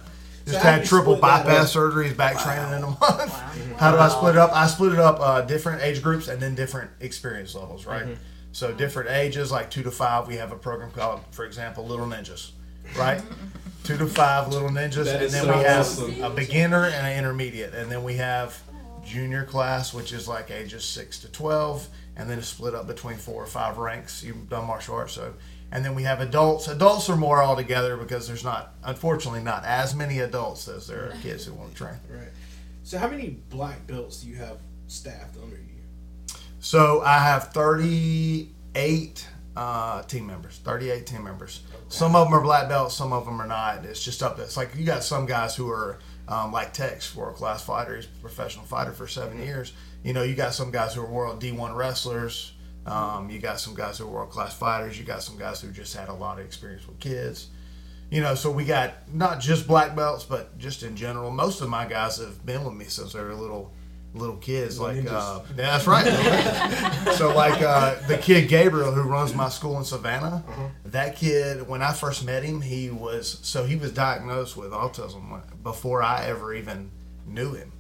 bypass surgery. He's back training in a month. Wow. How do I split it up? I split it up different age groups and then different experience levels, right? Mm-hmm. So different ages, like 2 to 5, we have a program called, for example, Little Ninjas, right? 2 to 5 Little Ninjas, and then we have a beginner and an intermediate, and then we have junior class, which is like ages 6 to 12, and then it's split up between 4 or 5 ranks. You've done martial arts, so. And then we have adults. Adults are more all together because there's unfortunately not as many adults as there are kids who want to train.
Right. So how many black belts do you have staffed under you?
So I have 38 team members. 38 team members. Okay. Some of them are black belts, some of them are not. It's just up there. It's like you got some guys who are like Tex, world-class fighter. He's a professional fighter for 7 years. You got some guys who are world D1 wrestlers. You got some guys who are world-class fighters. You got some guys who just had a lot of experience with kids. So we got not just black belts, but just in general. Most of my guys have been with me since they were little kids. Yeah, that's right. So the kid Gabriel, who runs my school in Savannah, that kid, when I first met him, he was diagnosed with autism before I ever even knew him.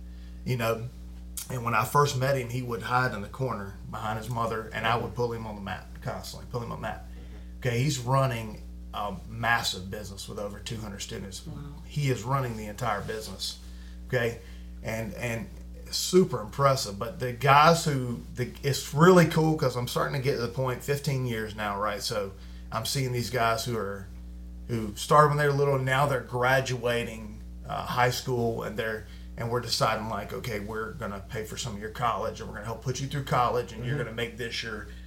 And when I first met him, he would hide in the corner behind his mother, and I would pull him on the mat constantly, pull him on the mat. Okay, he's running a massive business with over 200 students. Wow. He is running the entire business. Okay, and super impressive. But the guys it's really cool because I'm starting to get to the point, 15 years now, right? So I'm seeing these guys who started when they were little, and now they're graduating high school, and we're deciding like, okay, we're going to pay for some of your college, and we're going to help put you through college, and you're going to make this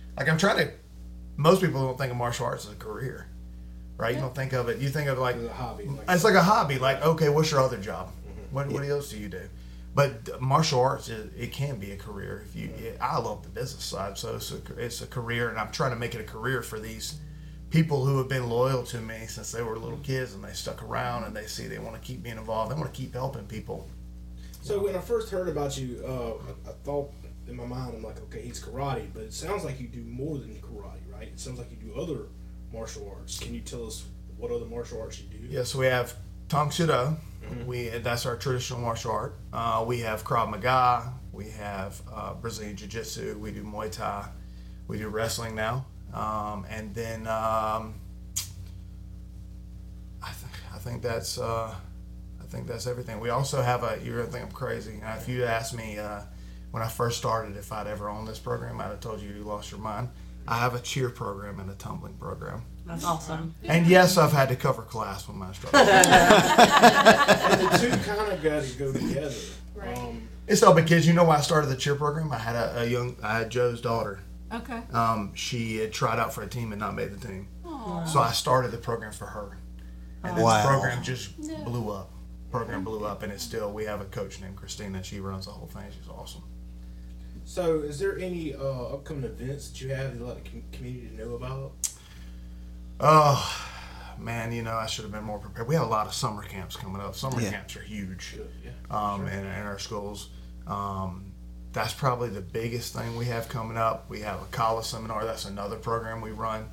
most people don't think of martial arts as a career, right? You don't think of it. You think of it like
as a hobby.
It's like a hobby. Like, okay, what's your other job? What else do you do? But martial arts, it can be a career. I love the business side, so it's a career, and I'm trying to make it a career for these people who have been loyal to me since they were little kids, and they stuck around, and they see they want to keep being involved. They want to keep helping people.
So when I first heard about you, I thought in my mind, I'm like, okay, he's karate, but it sounds like you do more than karate, right? It sounds like you do other martial arts. Can you tell us what other martial arts you do?
Yeah, so we have Tang Soo Do. That's our traditional martial art. We have Krav Maga, We have Brazilian Jiu-Jitsu. We do Muay Thai. We do wrestling now. And then I think that's everything. We also have you're gonna think I'm crazy. If you asked me when I first started if I'd ever owned this program, I'd have told you lost your mind. I have a cheer program and a tumbling program.
That's awesome.
And yes, I've had to cover class with my instructor.
And the two kind of got to go together.
Right.
It's all because you know why I started the cheer program. I had I had Joe's daughter.
Okay.
She had tried out for a team and not made the team.
Aww.
So I started the program for her. And then
Wow.
the program just blew up. Program blew up, and it's still, we have a coach named Christina, and she runs the whole thing. She's awesome.
So, is there any upcoming events that you have that let the community know about?
Oh, man, I should have been more prepared. We have a lot of summer camps coming up. Summer camps are huge in our schools. That's probably the biggest thing we have coming up. We have a college seminar. That's another program we run.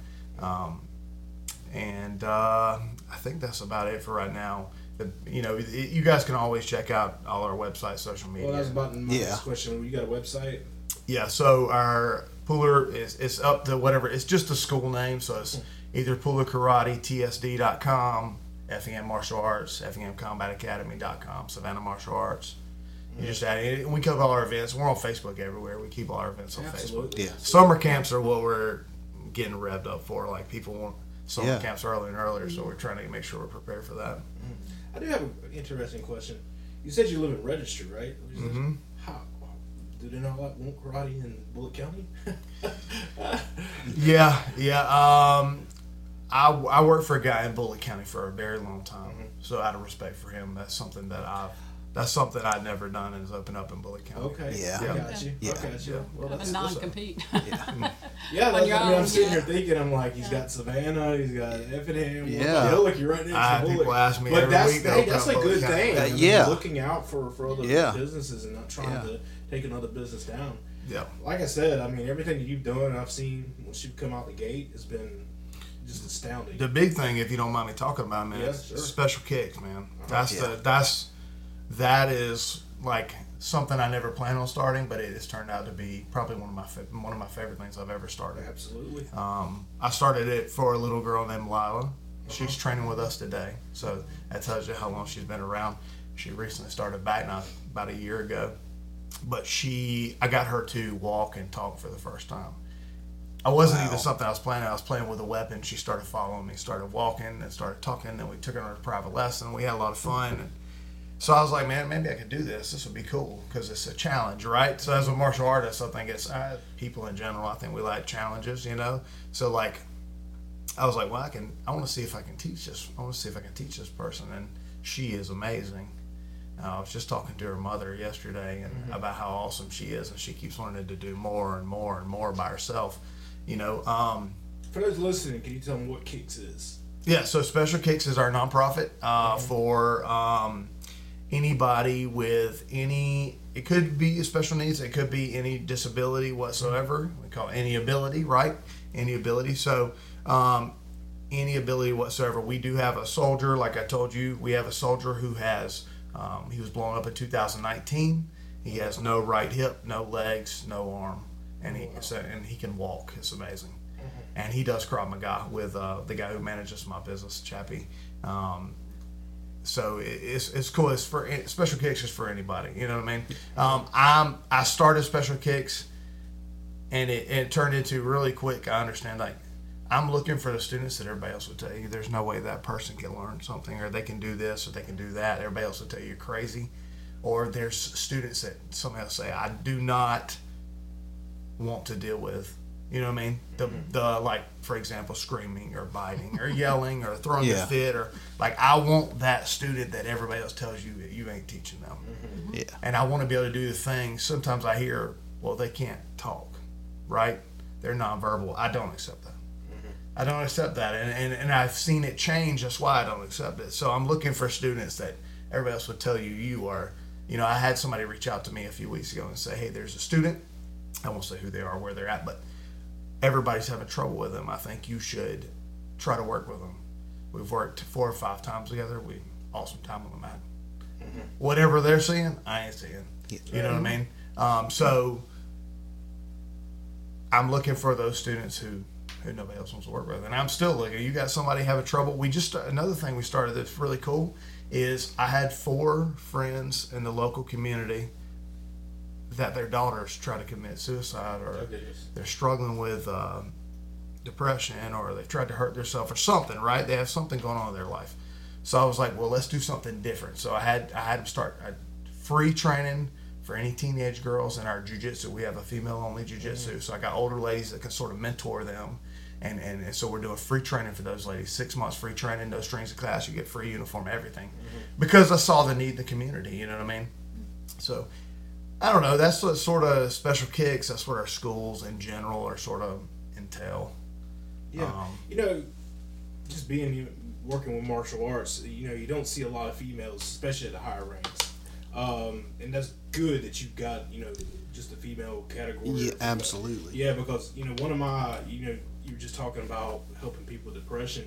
And I think that's about it for right now. You guys can always check out all our websites, social media.
Well, that's about my next question. You got a website?
Yeah, so our Pooler is up to whatever. It's just a school name, so it's either Pooler Karate, TSD.com, FEM Martial Arts, FEM Combat Academy.com, Savannah Martial Arts. You just add it. We cover all our events. We're on Facebook everywhere. We keep all our events on Facebook.
Yeah.
Summer camps are what we're getting revved up for. Like, people want summer camps earlier and earlier, so we're trying to make sure we're prepared for that.
I do have an interesting question. You said you live in Register, right?
Mm-hmm.
How do they not want karate in Bullitt County?
Yeah. I worked for a guy in Bullitt County for a very long time, so out of respect for him, that's something I'd never done, is open up in Bullitt County.
Okay.
Yeah.
I got you.
Yeah.
I got you. Well,
Have a non-compete.
Yeah,
On your
I mean, I'm
own,
sitting
yeah.
here thinking, I'm like, he's got Savannah, he's got Effingham.
Yeah.
Look, you're right next to Bullitt.
People ask me
But
every
that's
week.
that's a good thing. I mean,
yeah.
Looking out for other
Yeah.
businesses and not trying to take another business down.
Yeah.
Like I said, I mean, everything that you've done, I've seen once you've come out the gate, has been just astounding.
The big thing, if you don't mind me talking about, man,
Yes, sure.
special kicks, man. That is like something I never planned on starting, but it has turned out to be probably one of my favorite things I've ever started.
Absolutely.
I started it for a little girl named Lila. She's training with us today, so that tells you how long she's been around. She recently started back now about a year ago, but I got her to walk and talk for the first time. I wasn't even something I was playing. I was playing with a weapon. She started following me, started walking, and started talking. Then we took her on a private lesson. We had a lot of fun. And so I was like, man, maybe I could do this. This would be cool because it's a challenge, right? So as a martial artist, I think it's people in general. I think we like challenges, So like, I was like, well, I want to see if I can teach this. I want to see if I can teach this person, and she is amazing. I was just talking to her mother yesterday and about how awesome she is, and she keeps wanting to do more and more and more by herself.
For those listening, can you tell them what Kicks is?
Yeah, so Special Kicks is our nonprofit for anybody with it could be special needs, it could be any disability whatsoever. We call it any ability, right? Any ability. So any ability whatsoever. We do have a soldier, like I told you, we have a soldier who has, he was blown up in 2019. He has no right hip, no legs, no arm. And he can walk. It's amazing. And he does Krav Maga with the guy who manages my business, Chappie. So it's cool. It's for Special Kicks is for anybody. You know what I mean? I started Special Kicks, and it turned into really quick. I understand. Like, I'm looking for the students that everybody else would tell you there's no way that person can learn something, or they can do this, or they can do that. Everybody else will tell you you're crazy. Or there's students that somebody else say, I do not want to deal with, you know what I mean? The like, for example, screaming or biting or yelling or throwing a fit, or like, I want that student that everybody else tells you that you ain't teaching them.
Yeah.
And I want to be able to do the things. Sometimes I hear, well, they can't talk, right? They're nonverbal. I don't accept that. I don't accept that. And I've seen it change. That's why I don't accept it. So I'm looking for students that everybody else would tell you you are. I had somebody reach out to me a few weeks ago and say, hey, there's a student. I won't say who they are, where they're at, but everybody's having trouble with them. I think you should try to work with them. We've worked 4 or 5 times together. We awesome time on the mat. Whatever they're seeing, I ain't seeing. You know what I mean? So I'm looking for those students who nobody else wants to work with, and I'm still looking. You got somebody having trouble? Another thing we started that's really cool is I had 4 friends in the local community that their daughters try to commit suicide, or they're struggling with depression, or they've tried to hurt themselves or something, right? They have something going on in their life. So I was like, well, let's do something different. So I had them start free training for any teenage girls in our jiu-jitsu. We have a female-only jiu-jitsu. So I got older ladies that can sort of mentor them. And so we're doing free training for those ladies. 6 months free training, no strings of class. You get free uniform, everything. Because I saw the need in the community, you know what I mean? So I don't know. That's what sort of Special Kicks, that's what our schools in general are sort of entail.
Yeah. Just working with martial arts, you don't see a lot of females, especially at the higher ranks. And that's good that you've got, just a female category.
Yeah, absolutely.
Yeah, because, one of my, you were just talking about helping people with depression.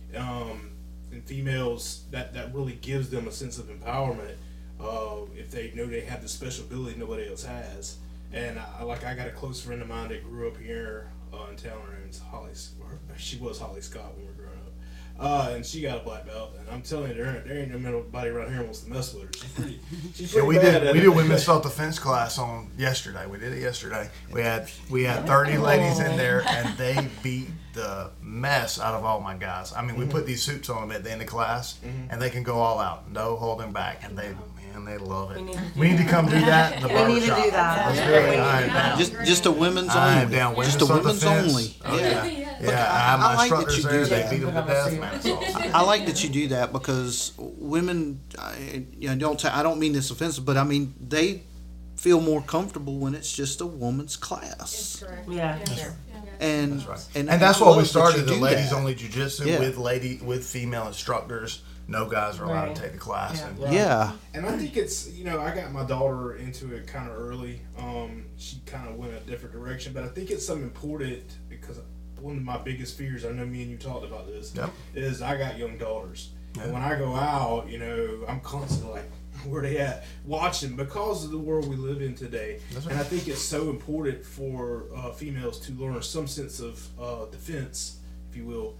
And females, that really gives them a sense of empowerment. If they know they have the special ability nobody else has. And I got a close friend of mine that grew up here in town. Her name's Holly. She was Holly Scott when we were growing up. And she got a black belt. And I'm telling you, there ain't nobody around here who wants to mess with her. She's pretty bad.
We did women's self-defense class on yesterday. We did it yesterday. We had 30 ladies in there, and they beat the mess out of all my guys. I mean, we put these suits on them at the end of class, and they can go all out, no holding back, and they love it. We need to come do that in the barbershop.
We need to do that.
Let's do it. I am down.
Just a women's
I am
only.
down.
Just a women's
self-defense.
only.
Oh,
Yeah.
Yeah, I have my
I like that
instructors
you
there.
do
They
that.
beat them to death, man. It's awesome.
I like that you do that because women, I don't mean this offensive, but I mean they feel more comfortable when it's just a woman's class.
Correct.
Yeah.
And
That's right.
and
And that's
I
why we
love that
started
you
the
do
ladies
that.
only jiu-jitsu
Yeah.
with female instructors. No guys are allowed
Right.
to take the class.
Yeah.
And
Right.
Yeah.
And I think it's, I got my daughter into it kind of early. She kind of went a different direction, but I think it's something important because one of my biggest fears, I know me and you talked about this,
Yep.
is I got young daughters.
Yeah.
And when I go out, I'm constantly like, where they at? Watching because of the world we live in today.
That's
And
right.
I think it's so important for females to learn some sense of defense, if you will,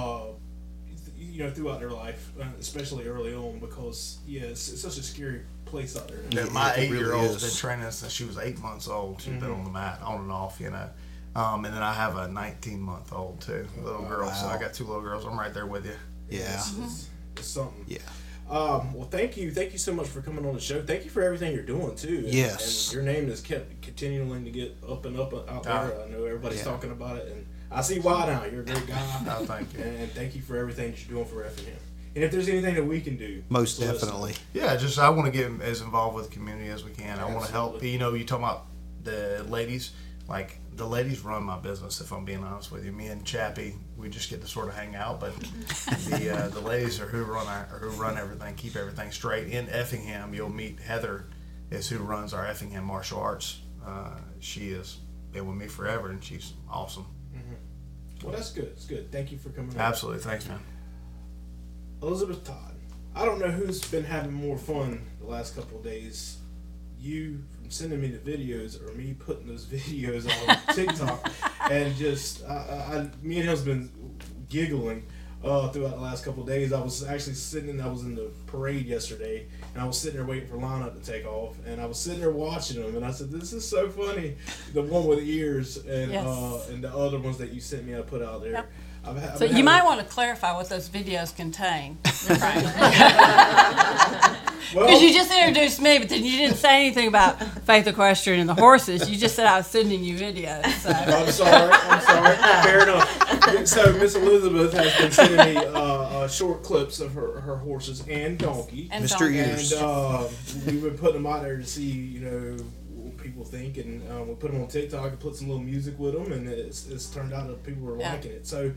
throughout their life, especially early on, because it's such a scary place out there.
Yeah, my
It really
8-year-old's
is.
been training since she was 8 months old. She's been on the mat, on and off, And then I have a 19-month-old too, little girl. So
Wow.
I got 2 little girls. I'm right there with you.
Yeah.
It's something.
Yeah.
Well, thank you so much for coming on the show. Thank you for everything you're doing too.
Yes.
And your name is kept continuing to get up and up out there. I know everybody's talking about it, and I see why now. You're a great guy.
Oh, thank you.
And thank you for everything that you're doing for F&M. And if there's anything that we can do,
Most
let us know.
definitely.
Yeah, just I want to get as involved with the community as we can. I want to help. You talking about the ladies. Like the ladies run my business. If I'm being honest with you, me and Chappie, we just get to sort of hang out. But the ladies are who run everything, keep everything straight. In Effingham, you'll meet Heather, is who runs our Effingham Martial Arts. She has been with me forever, and she's awesome.
Well, that's good. It's good. Thank you for coming on.
Absolutely, thanks, man.
Elizabeth Todd. I don't know who's been having more fun the last couple of days. You from sending me the videos, or me putting those videos on TikTok, and just me and him's been giggling throughout the last couple of days. I was actually I was in the parade yesterday, and I was sitting there waiting for lineup to take off, and I was sitting there watching them, and I said, "This is so funny." The one with the ears, and and the other ones that you sent me, I put out there.
Yep.
I've
So
been
you might
having-
want to clarify what those videos contain.
Well,
Because you just introduced me, but then you didn't say anything about Faith Equestrian and the horses. You just said I was sending you videos. So.
I'm sorry. Fair enough. So Miss Elizabeth has been sending me short clips of her horses and donkey.
And
Mr.
donkey.
Ears.
And we've been putting them out there to see, what people think, and we put them on TikTok and put some little music with them, and it's turned out that people are liking it. So,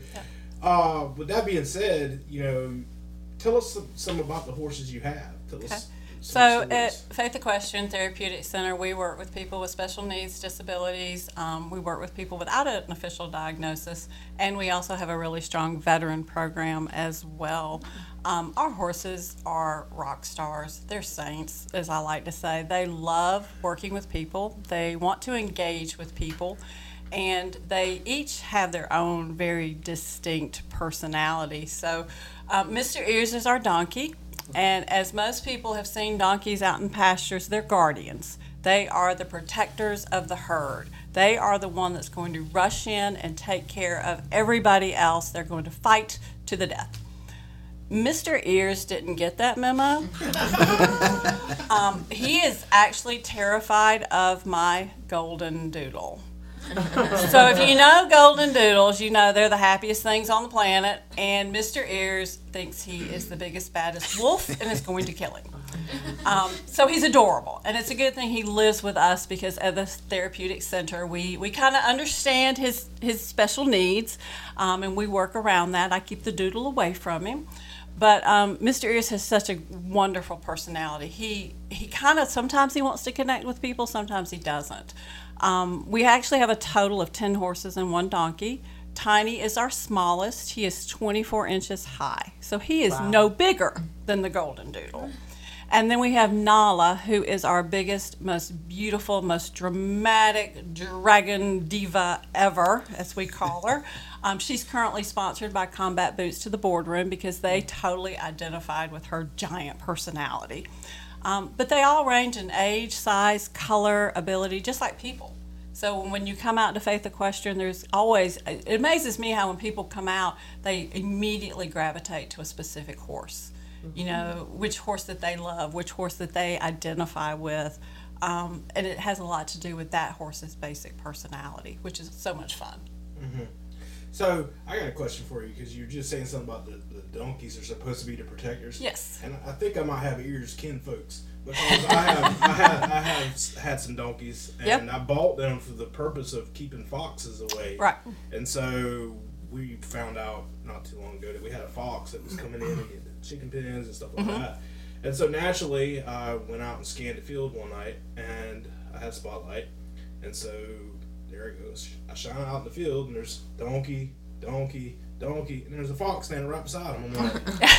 with that being said, tell us some about the horses you have. Tell us.
So at Faith Equestrian Therapeutic Center, we work with people with special needs, disabilities. We work with people without an official diagnosis, and we also have a really strong veteran program as well. Our horses are rock stars. They're saints, as I like to say. They love working with people. They want to engage with people, and they each have their own very distinct personality. So Mr. Ears is our donkey. And as most people have seen donkeys out in pastures, they're guardians. They are the protectors of the herd. They are the one that's going to rush in and take care of everybody else. They're going to fight to the death. Mr. Ears didn't get that memo. He is actually terrified of my golden doodle. So if you know golden doodles, you know they're the happiest things on the planet, and Mr. Ears thinks he is the biggest, baddest wolf and is going to kill him. So he's adorable, and it's a good thing he lives with us, because at the therapeutic center we kind of understand his special needs, and we work around that. I keep the doodle away from him. But Mr. Ears has such a wonderful personality. He kind of, sometimes he wants to connect with people, sometimes he doesn't. We actually have a total of 10 horses and 1 donkey. Tiny is our smallest. He is 24 inches high. So he is no bigger than the golden doodle. And then we have Nala, who is our biggest, most beautiful, most dramatic dragon diva ever, as we call her. She's currently sponsored by Combat Boots to the Boardroom, because they totally identified with her giant personality. But they all range in age, size, color, ability, just like people. So when you come out to Faith Equestrian, there's always, it amazes me how when people come out, they immediately gravitate to a specific horse. You know, which horse that they love, which horse that they identify with. And it has a lot to do with that horse's basic personality, which is so much fun.
Mm-hmm. So I got a question for you, because you were just saying something about the donkeys are supposed to be the protectors.
Yes.
And I think I might have ears kin folks, because I have had some donkeys, and I bought them for the purpose of keeping foxes away.
Right.
And so we found out not too long ago that we had a fox that was coming in and getting chicken pens and stuff like that. And so naturally, I went out and scanned the field one night, and I had a spotlight, and so there it goes. I shine out in the field, and there's donkey, and there's a fox standing right beside him. I'm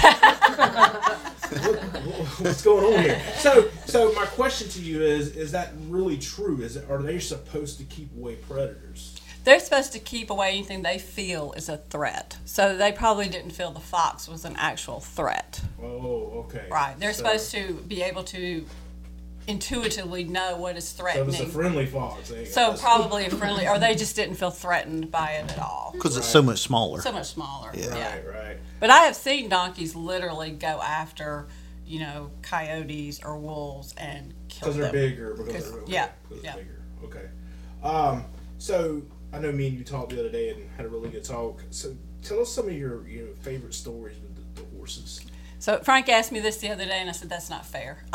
like, what's going on here? So my question to you is that really true? Are they supposed to keep away predators?
They're supposed to keep away anything they feel is a threat. So they probably didn't feel the fox was an actual threat.
Oh, okay.
Right. They're supposed to be able to intuitively know what is threatening.
So it's a friendly fox.
So probably a friendly, or they just didn't feel threatened by it at all.
Because it's so much smaller.
So much smaller. Yeah.
Right.
But I have seen donkeys literally go after, coyotes or wolves and kill them.
Because they're bigger. Because they're bigger. Okay. So I know me and you talked the other day and had a really good talk. So tell us some of your favorite stories with the horses.
So Frank asked me this the other day, and I said, that's not fair.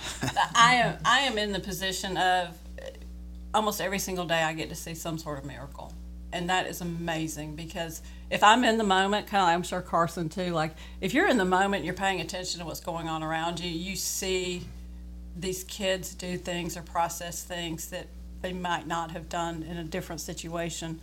I am in the position of almost every single day I get to see some sort of miracle. And that is amazing, because if I'm in the moment, kind of like I'm sure Carson too, like if you're in the moment, you're paying attention to what's going on around you, you see these kids do things or process things that they might not have done in a different situation.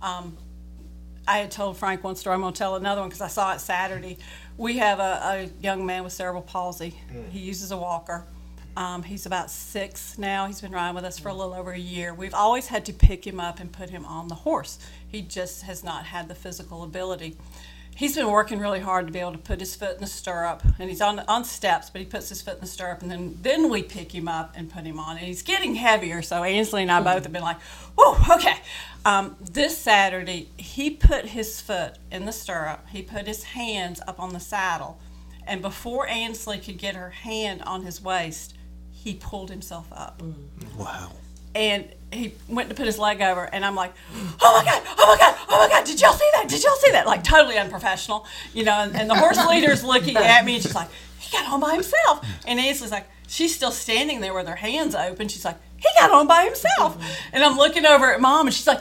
I had told Frank one story. I'm going to tell another one because I saw it Saturday. We have a young man with cerebral palsy. He uses a walker. He's about 6 now. He's been riding with us for a little over a year. We've always had to pick him up and put him on the horse. He just has not had the physical ability. He's been working really hard to be able to put his foot in the stirrup, and he's on steps, but he puts his foot in the stirrup, and then we pick him up and put him on, and he's getting heavier, so Ainsley and I both have been like, whoa, okay. This Saturday, he put his foot in the stirrup, he put his hands up on the saddle, and before Ainsley could get her hand on his waist, he pulled himself up.
Wow.
And he went to put his leg over, and I'm like, oh my God, did y'all see that? Like, totally unprofessional, and the horse leader's looking at me, and she's like, he got on by himself. And Ainsley's like, she's still standing there with her hands open. She's like, he got on by himself. And I'm looking over at Mom, and she's like, he got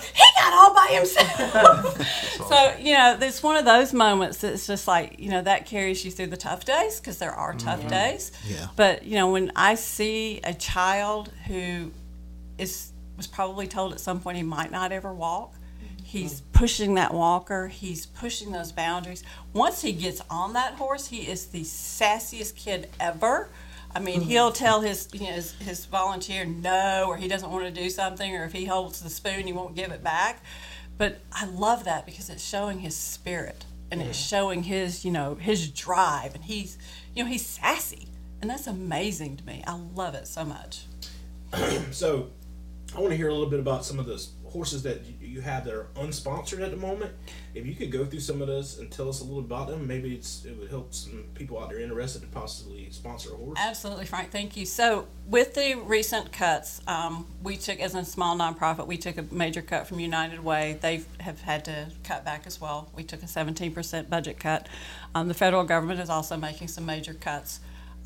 not all by himself. So, it's one of those moments that's just like, that carries you through the tough days, because there are tough days.
Yeah.
But, when I see a child who was probably told at some point he might not ever walk, he's pushing that walker, he's pushing those boundaries. Once he gets on that horse, he is the sassiest kid ever. I mean, he'll tell his volunteer no, or he doesn't want to do something, or if he holds the spoon, he won't give it back. But I love that because it's showing his spirit, and it's showing his, his drive, and he's sassy, and that's amazing to me. I love it so much.
So, I want to hear a little bit about some of the horses that you have that are unsponsored at the moment. If you could go through some of those and tell us a little about them, maybe it would help some people out there interested to possibly sponsor a horse.
Absolutely, Frank. Thank you. So with the recent cuts, we took, as a small nonprofit, we took a major cut from United Way. They have had to cut back as well. We took a 17% budget cut. The federal government is also making some major cuts.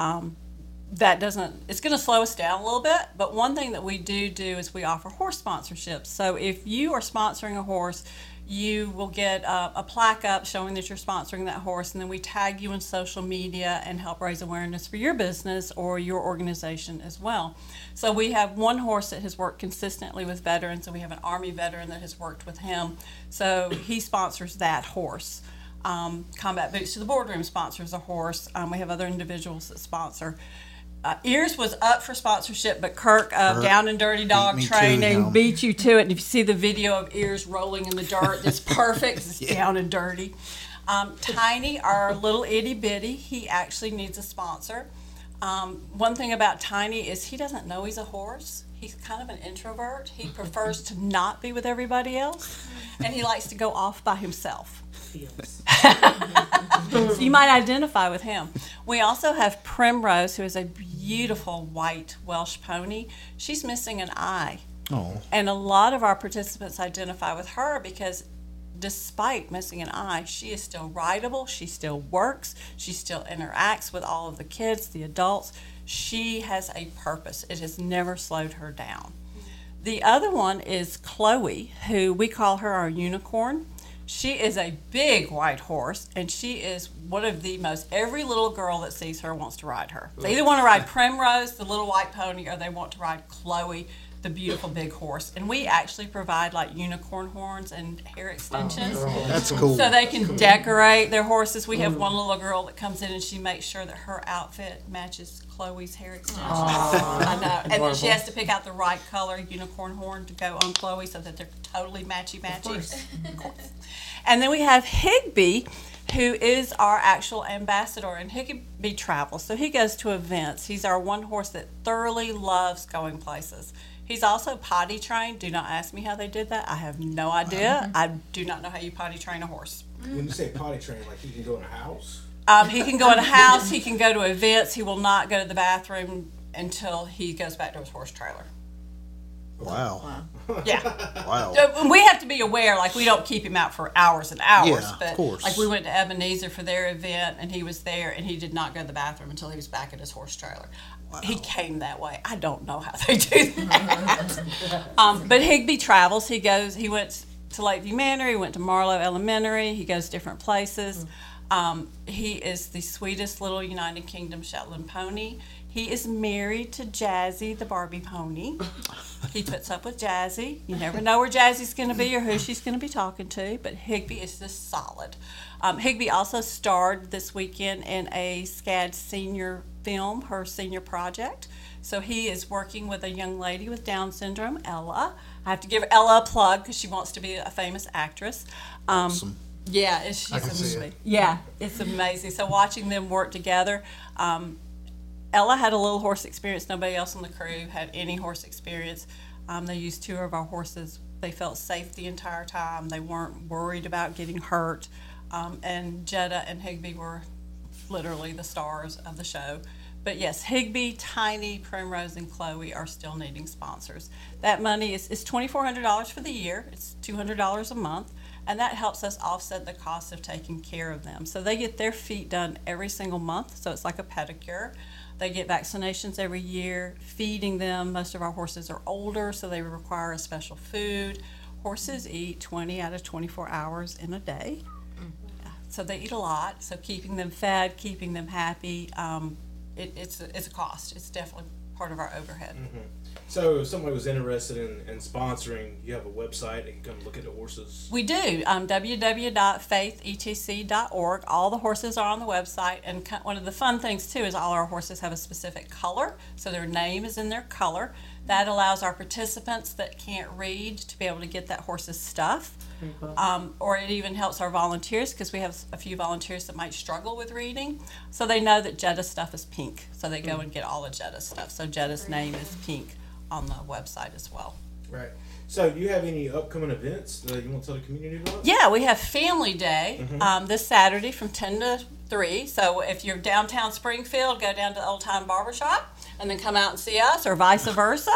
It's going to slow us down a little bit, but one thing that we do is we offer horse sponsorships. So if you are sponsoring a horse, you will get a plaque up showing that you're sponsoring that horse, and then we tag you in social media and help raise awareness for your business or your organization as well. So we have one horse that has worked consistently with veterans, and we have an Army veteran that has worked with him. So he sponsors that horse. Combat Boots to the Boardroom sponsors a horse. We have other individuals that sponsor. Ears was up for sponsorship, but Kirk of Down and Dirty Dog Training beat you to it. And if you see the video of Ears rolling in the dirt, it's perfect. It's down and dirty. Tiny, our little itty bitty, he actually needs a sponsor. One thing about Tiny is he doesn't know he's a horse. He's kind of an introvert. He prefers to not be with everybody else, and he likes to go off by himself. So you might identify with him. We also have Primrose, who is a beautiful white Welsh pony. She's missing an eye.
Oh.
And a lot of our participants identify with her because despite missing an eye, she is still rideable, she still works, she still interacts with all of the kids, the adults. She has a purpose. It has never slowed her down. The other one is Chloe, who we call her our unicorn. She is a big white horse, and she is one of the most, every little girl that sees her wants to ride her. They either want to ride Primrose, the little white pony, or they want to ride Chloe, the beautiful big horse. And we actually provide like unicorn horns and hair extensions.
Oh, that's cool.
So they can decorate their horses. We have one little girl that comes in and she makes sure that her outfit matches Chloe's hair extensions. I know. And then she has to pick out the right color unicorn horn to go on Chloe so that they're totally matchy-matchy. Of course. And then we have Higby, who is our actual ambassador, and Higby travels. So he goes to events. He's our one horse that thoroughly loves going places. He's also potty trained. Do not ask me how they did that. I have no idea. I do not know how you potty train a horse.
When you say potty train, like he can go in a house?
He can go in a house. He can go to events. He will not go to the bathroom until he goes back to his horse trailer.
Wow.
Yeah.
Wow.
So we have to be aware, like, we don't keep him out for hours and hours.
Yeah,
but
of course.
like, we went to Ebenezer for their event, and he was there, and he did not go to the bathroom until he was back at his horse trailer. Wow. He came that way. I don't know how they do that. But Higby travels. He went to Lakeview Manor. He went to Marlowe Elementary. He goes different places. He is the sweetest little United Kingdom Shetland pony. He is married to Jazzy, the Barbie pony. He puts up with Jazzy. You never know where Jazzy's going to be or who she's going to be talking to, but Higby is just solid. Higby also starred this weekend in a SCAD senior film, her senior project. So he is working with a young lady with Down syndrome, Ella. I have to give Ella a plug because she wants to be a famous actress.
Awesome.
Yeah, she's amazing. Yeah, it's amazing. So watching them work together. Ella had a little horse experience. Nobody else on the crew had any horse experience. They used 2 of our horses. They felt safe the entire time. They weren't worried about getting hurt. And Jetta and Higby were literally the stars of the show. But yes, Higby, Tiny, Primrose, and Chloe are still needing sponsors. That money is $2,400 for the year. It's $200 a month. And that helps us offset the cost of taking care of them. So they get their feet done every single month. So it's like a pedicure. They get vaccinations every year, feeding them. Most of our horses are older, so they require a special food. Horses eat 20 out of 24 hours in a day. So they eat a lot. So keeping them fed, keeping them happy, it's a cost. It's definitely part of our overhead.
Mm-hmm. So if somebody was interested in sponsoring, you have a website, they can come look at the horses.
We do, www.faithetc.org. All the horses are on the website, and one of the fun things too is all our horses have a specific color, so their name is in their color. That allows our participants that can't read to be able to get that horse's stuff. Or it even helps our volunteers, because we have a few volunteers that might struggle with reading. So they know that Jetta's stuff is pink. So they go and get all of Jetta's stuff. So Jetta's name is pink on the website as well.
Right. So do you have any upcoming events that you want to tell the community about?
Yeah, we have Family Day this Saturday from 10 to 3. So if you're downtown Springfield, go down to the Old Time Barbershop and then come out and see us, or vice versa.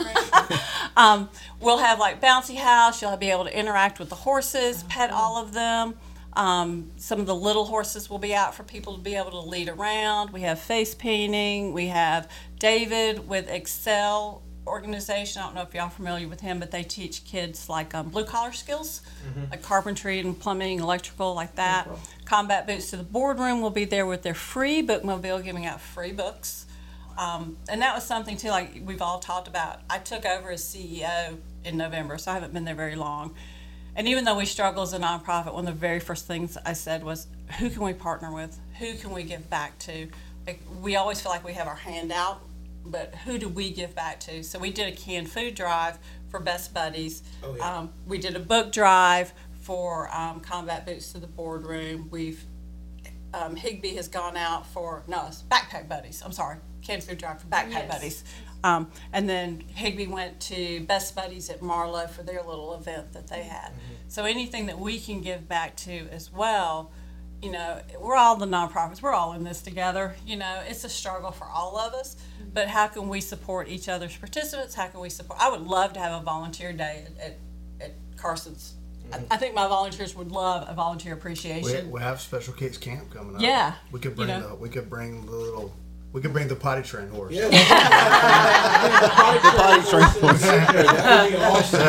We'll have like bouncy house. You'll be able to interact with the horses, pet all of them. Some of the little horses will be out for people to be able to lead around. We have face painting. We have David with Excel organization. I don't know if y'all are familiar with him, but they teach kids like blue collar skills, like carpentry and plumbing, electrical, like that. Combat Boots to the Boardroom will be there with their free bookmobile, giving out free books. And that was something too, like we've all talked about. I took over as CEO in November, so I haven't been there very long. And even though we struggle as a nonprofit, one of the very first things I said was, who can we partner with? Who can we give back to? Like, we always feel like we have our hand out, but who do we give back to? So we did a canned food drive for Best Buddies.
Oh, yeah.
We did a book drive for Combat Boots to the Boardroom. We've Higby has gone out for, no, it's Backpack Buddies. I'm sorry, canned food drive for Backpack Buddies. And then Higby went to Best Buddies at Marlowe for their little event that they had. So anything that we can give back to as well, you know, we're all the nonprofits, we're all in this together. You know, it's a struggle for all of us, but how can we support each other's participants? How can we support? I would love to have a volunteer day at Carson's. I think my volunteers would love a volunteer appreciation.
We have Special Kids Camp coming up.
Yeah.
We could bring we could bring the potty trained horse.
Yeah. The potty trained horse. That would be awesome.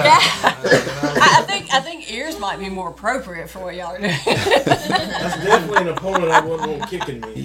I think ears might be more appropriate for what y'all are doing.
That's definitely an opponent I wouldn't want kicking me.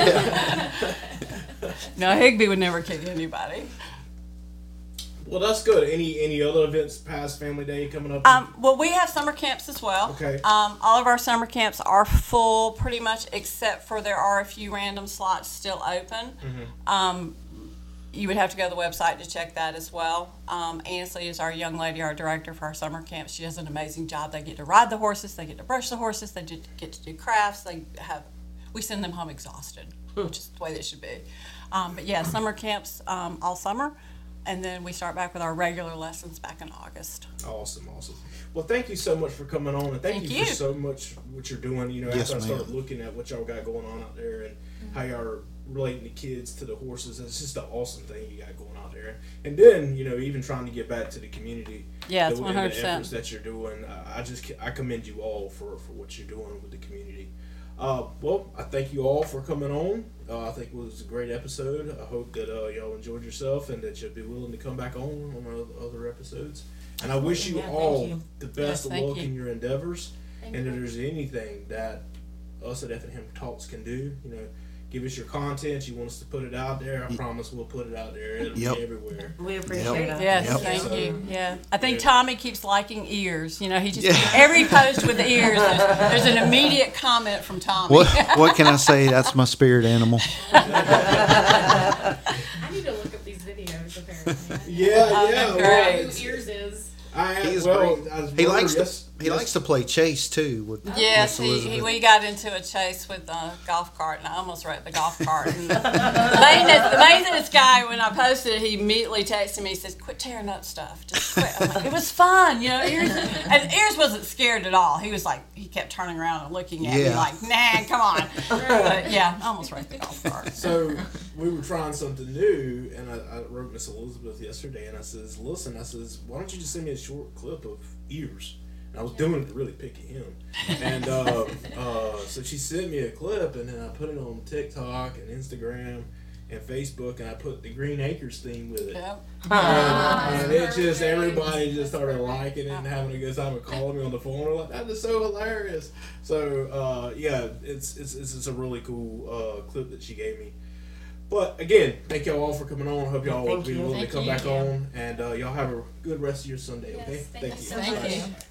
No, Higby would never kick anybody.
Well, that's good. Any other events past Family Day coming up?
Well, we have summer camps as well.
Okay.
All of our summer camps are full pretty much, except for there are a few random slots still open. You would have to go to the website to check that as well. Ansley is our young lady, our director for our summer camps. She does an amazing job. They get to ride the horses. They get to brush the horses. They get to do crafts. We send them home exhausted, which is the way they should be. But yeah, summer camps all summer. And then we start back with our regular lessons back in August.
Awesome. Well, thank you so much for coming on, and thank you for so much what you're doing. You know,
Yes,
after I started
ma'am.
looking at what y'all got going on out there and how y'all are relating the kids to the horses, it's just an awesome thing you got going out there. And then, you know, even trying to get back to the community.
Yeah, it's
and
100%.
the efforts that you're doing. I commend you all for what you're doing with the community. Well, I thank you all for coming on. I think it was a great episode. I hope that y'all enjoyed yourself and that you'll be willing to come back on our other episodes. And I wish you all the best of luck in your endeavors. And if there's anything that us at Effingham Talks can do, you know, give us your content. You want us to put it out there, I promise we'll put it out there. It'll be everywhere.
We appreciate it.
Yes, thank you. Yeah, I think Tommy keeps liking ears. You know, he just every post with ears. There's an immediate comment from Tommy.
What can I say? That's my spirit animal.
I need to look up these videos apparently.
Yeah.
great.
Who ears is.
He likes to play chase too.
Yes,
with
we got into a chase with a golf cart, and I almost wrecked the golf cart. And the maintenance guy, when I posted it, he immediately texted me. He says, "Quit tearing up stuff. Just quit." I'm like, it was fun, you know. Ears wasn't scared at all. He was like, he kept turning around and looking at me like, "Nah, come on." But yeah, I almost wrecked the golf cart.
So we were trying something new, and I wrote Miss Elizabeth yesterday, and I says, "Listen, why don't you just send me a short clip of ears?" And I was doing it to really pick him, and so she sent me a clip, and then I put it on TikTok and Instagram, and Facebook, and I put the Green Acres theme with it.
Yep.
And it just, everybody just started liking it and having a good time and calling me on the phone. They're like, that is so hilarious. So, yeah, it's a really cool clip that she gave me. But again, thank y'all all for coming on. Hope y'all will be willing to come back on. And y'all have a good rest of your Sunday, okay?
Yes, thank you so
Thank you.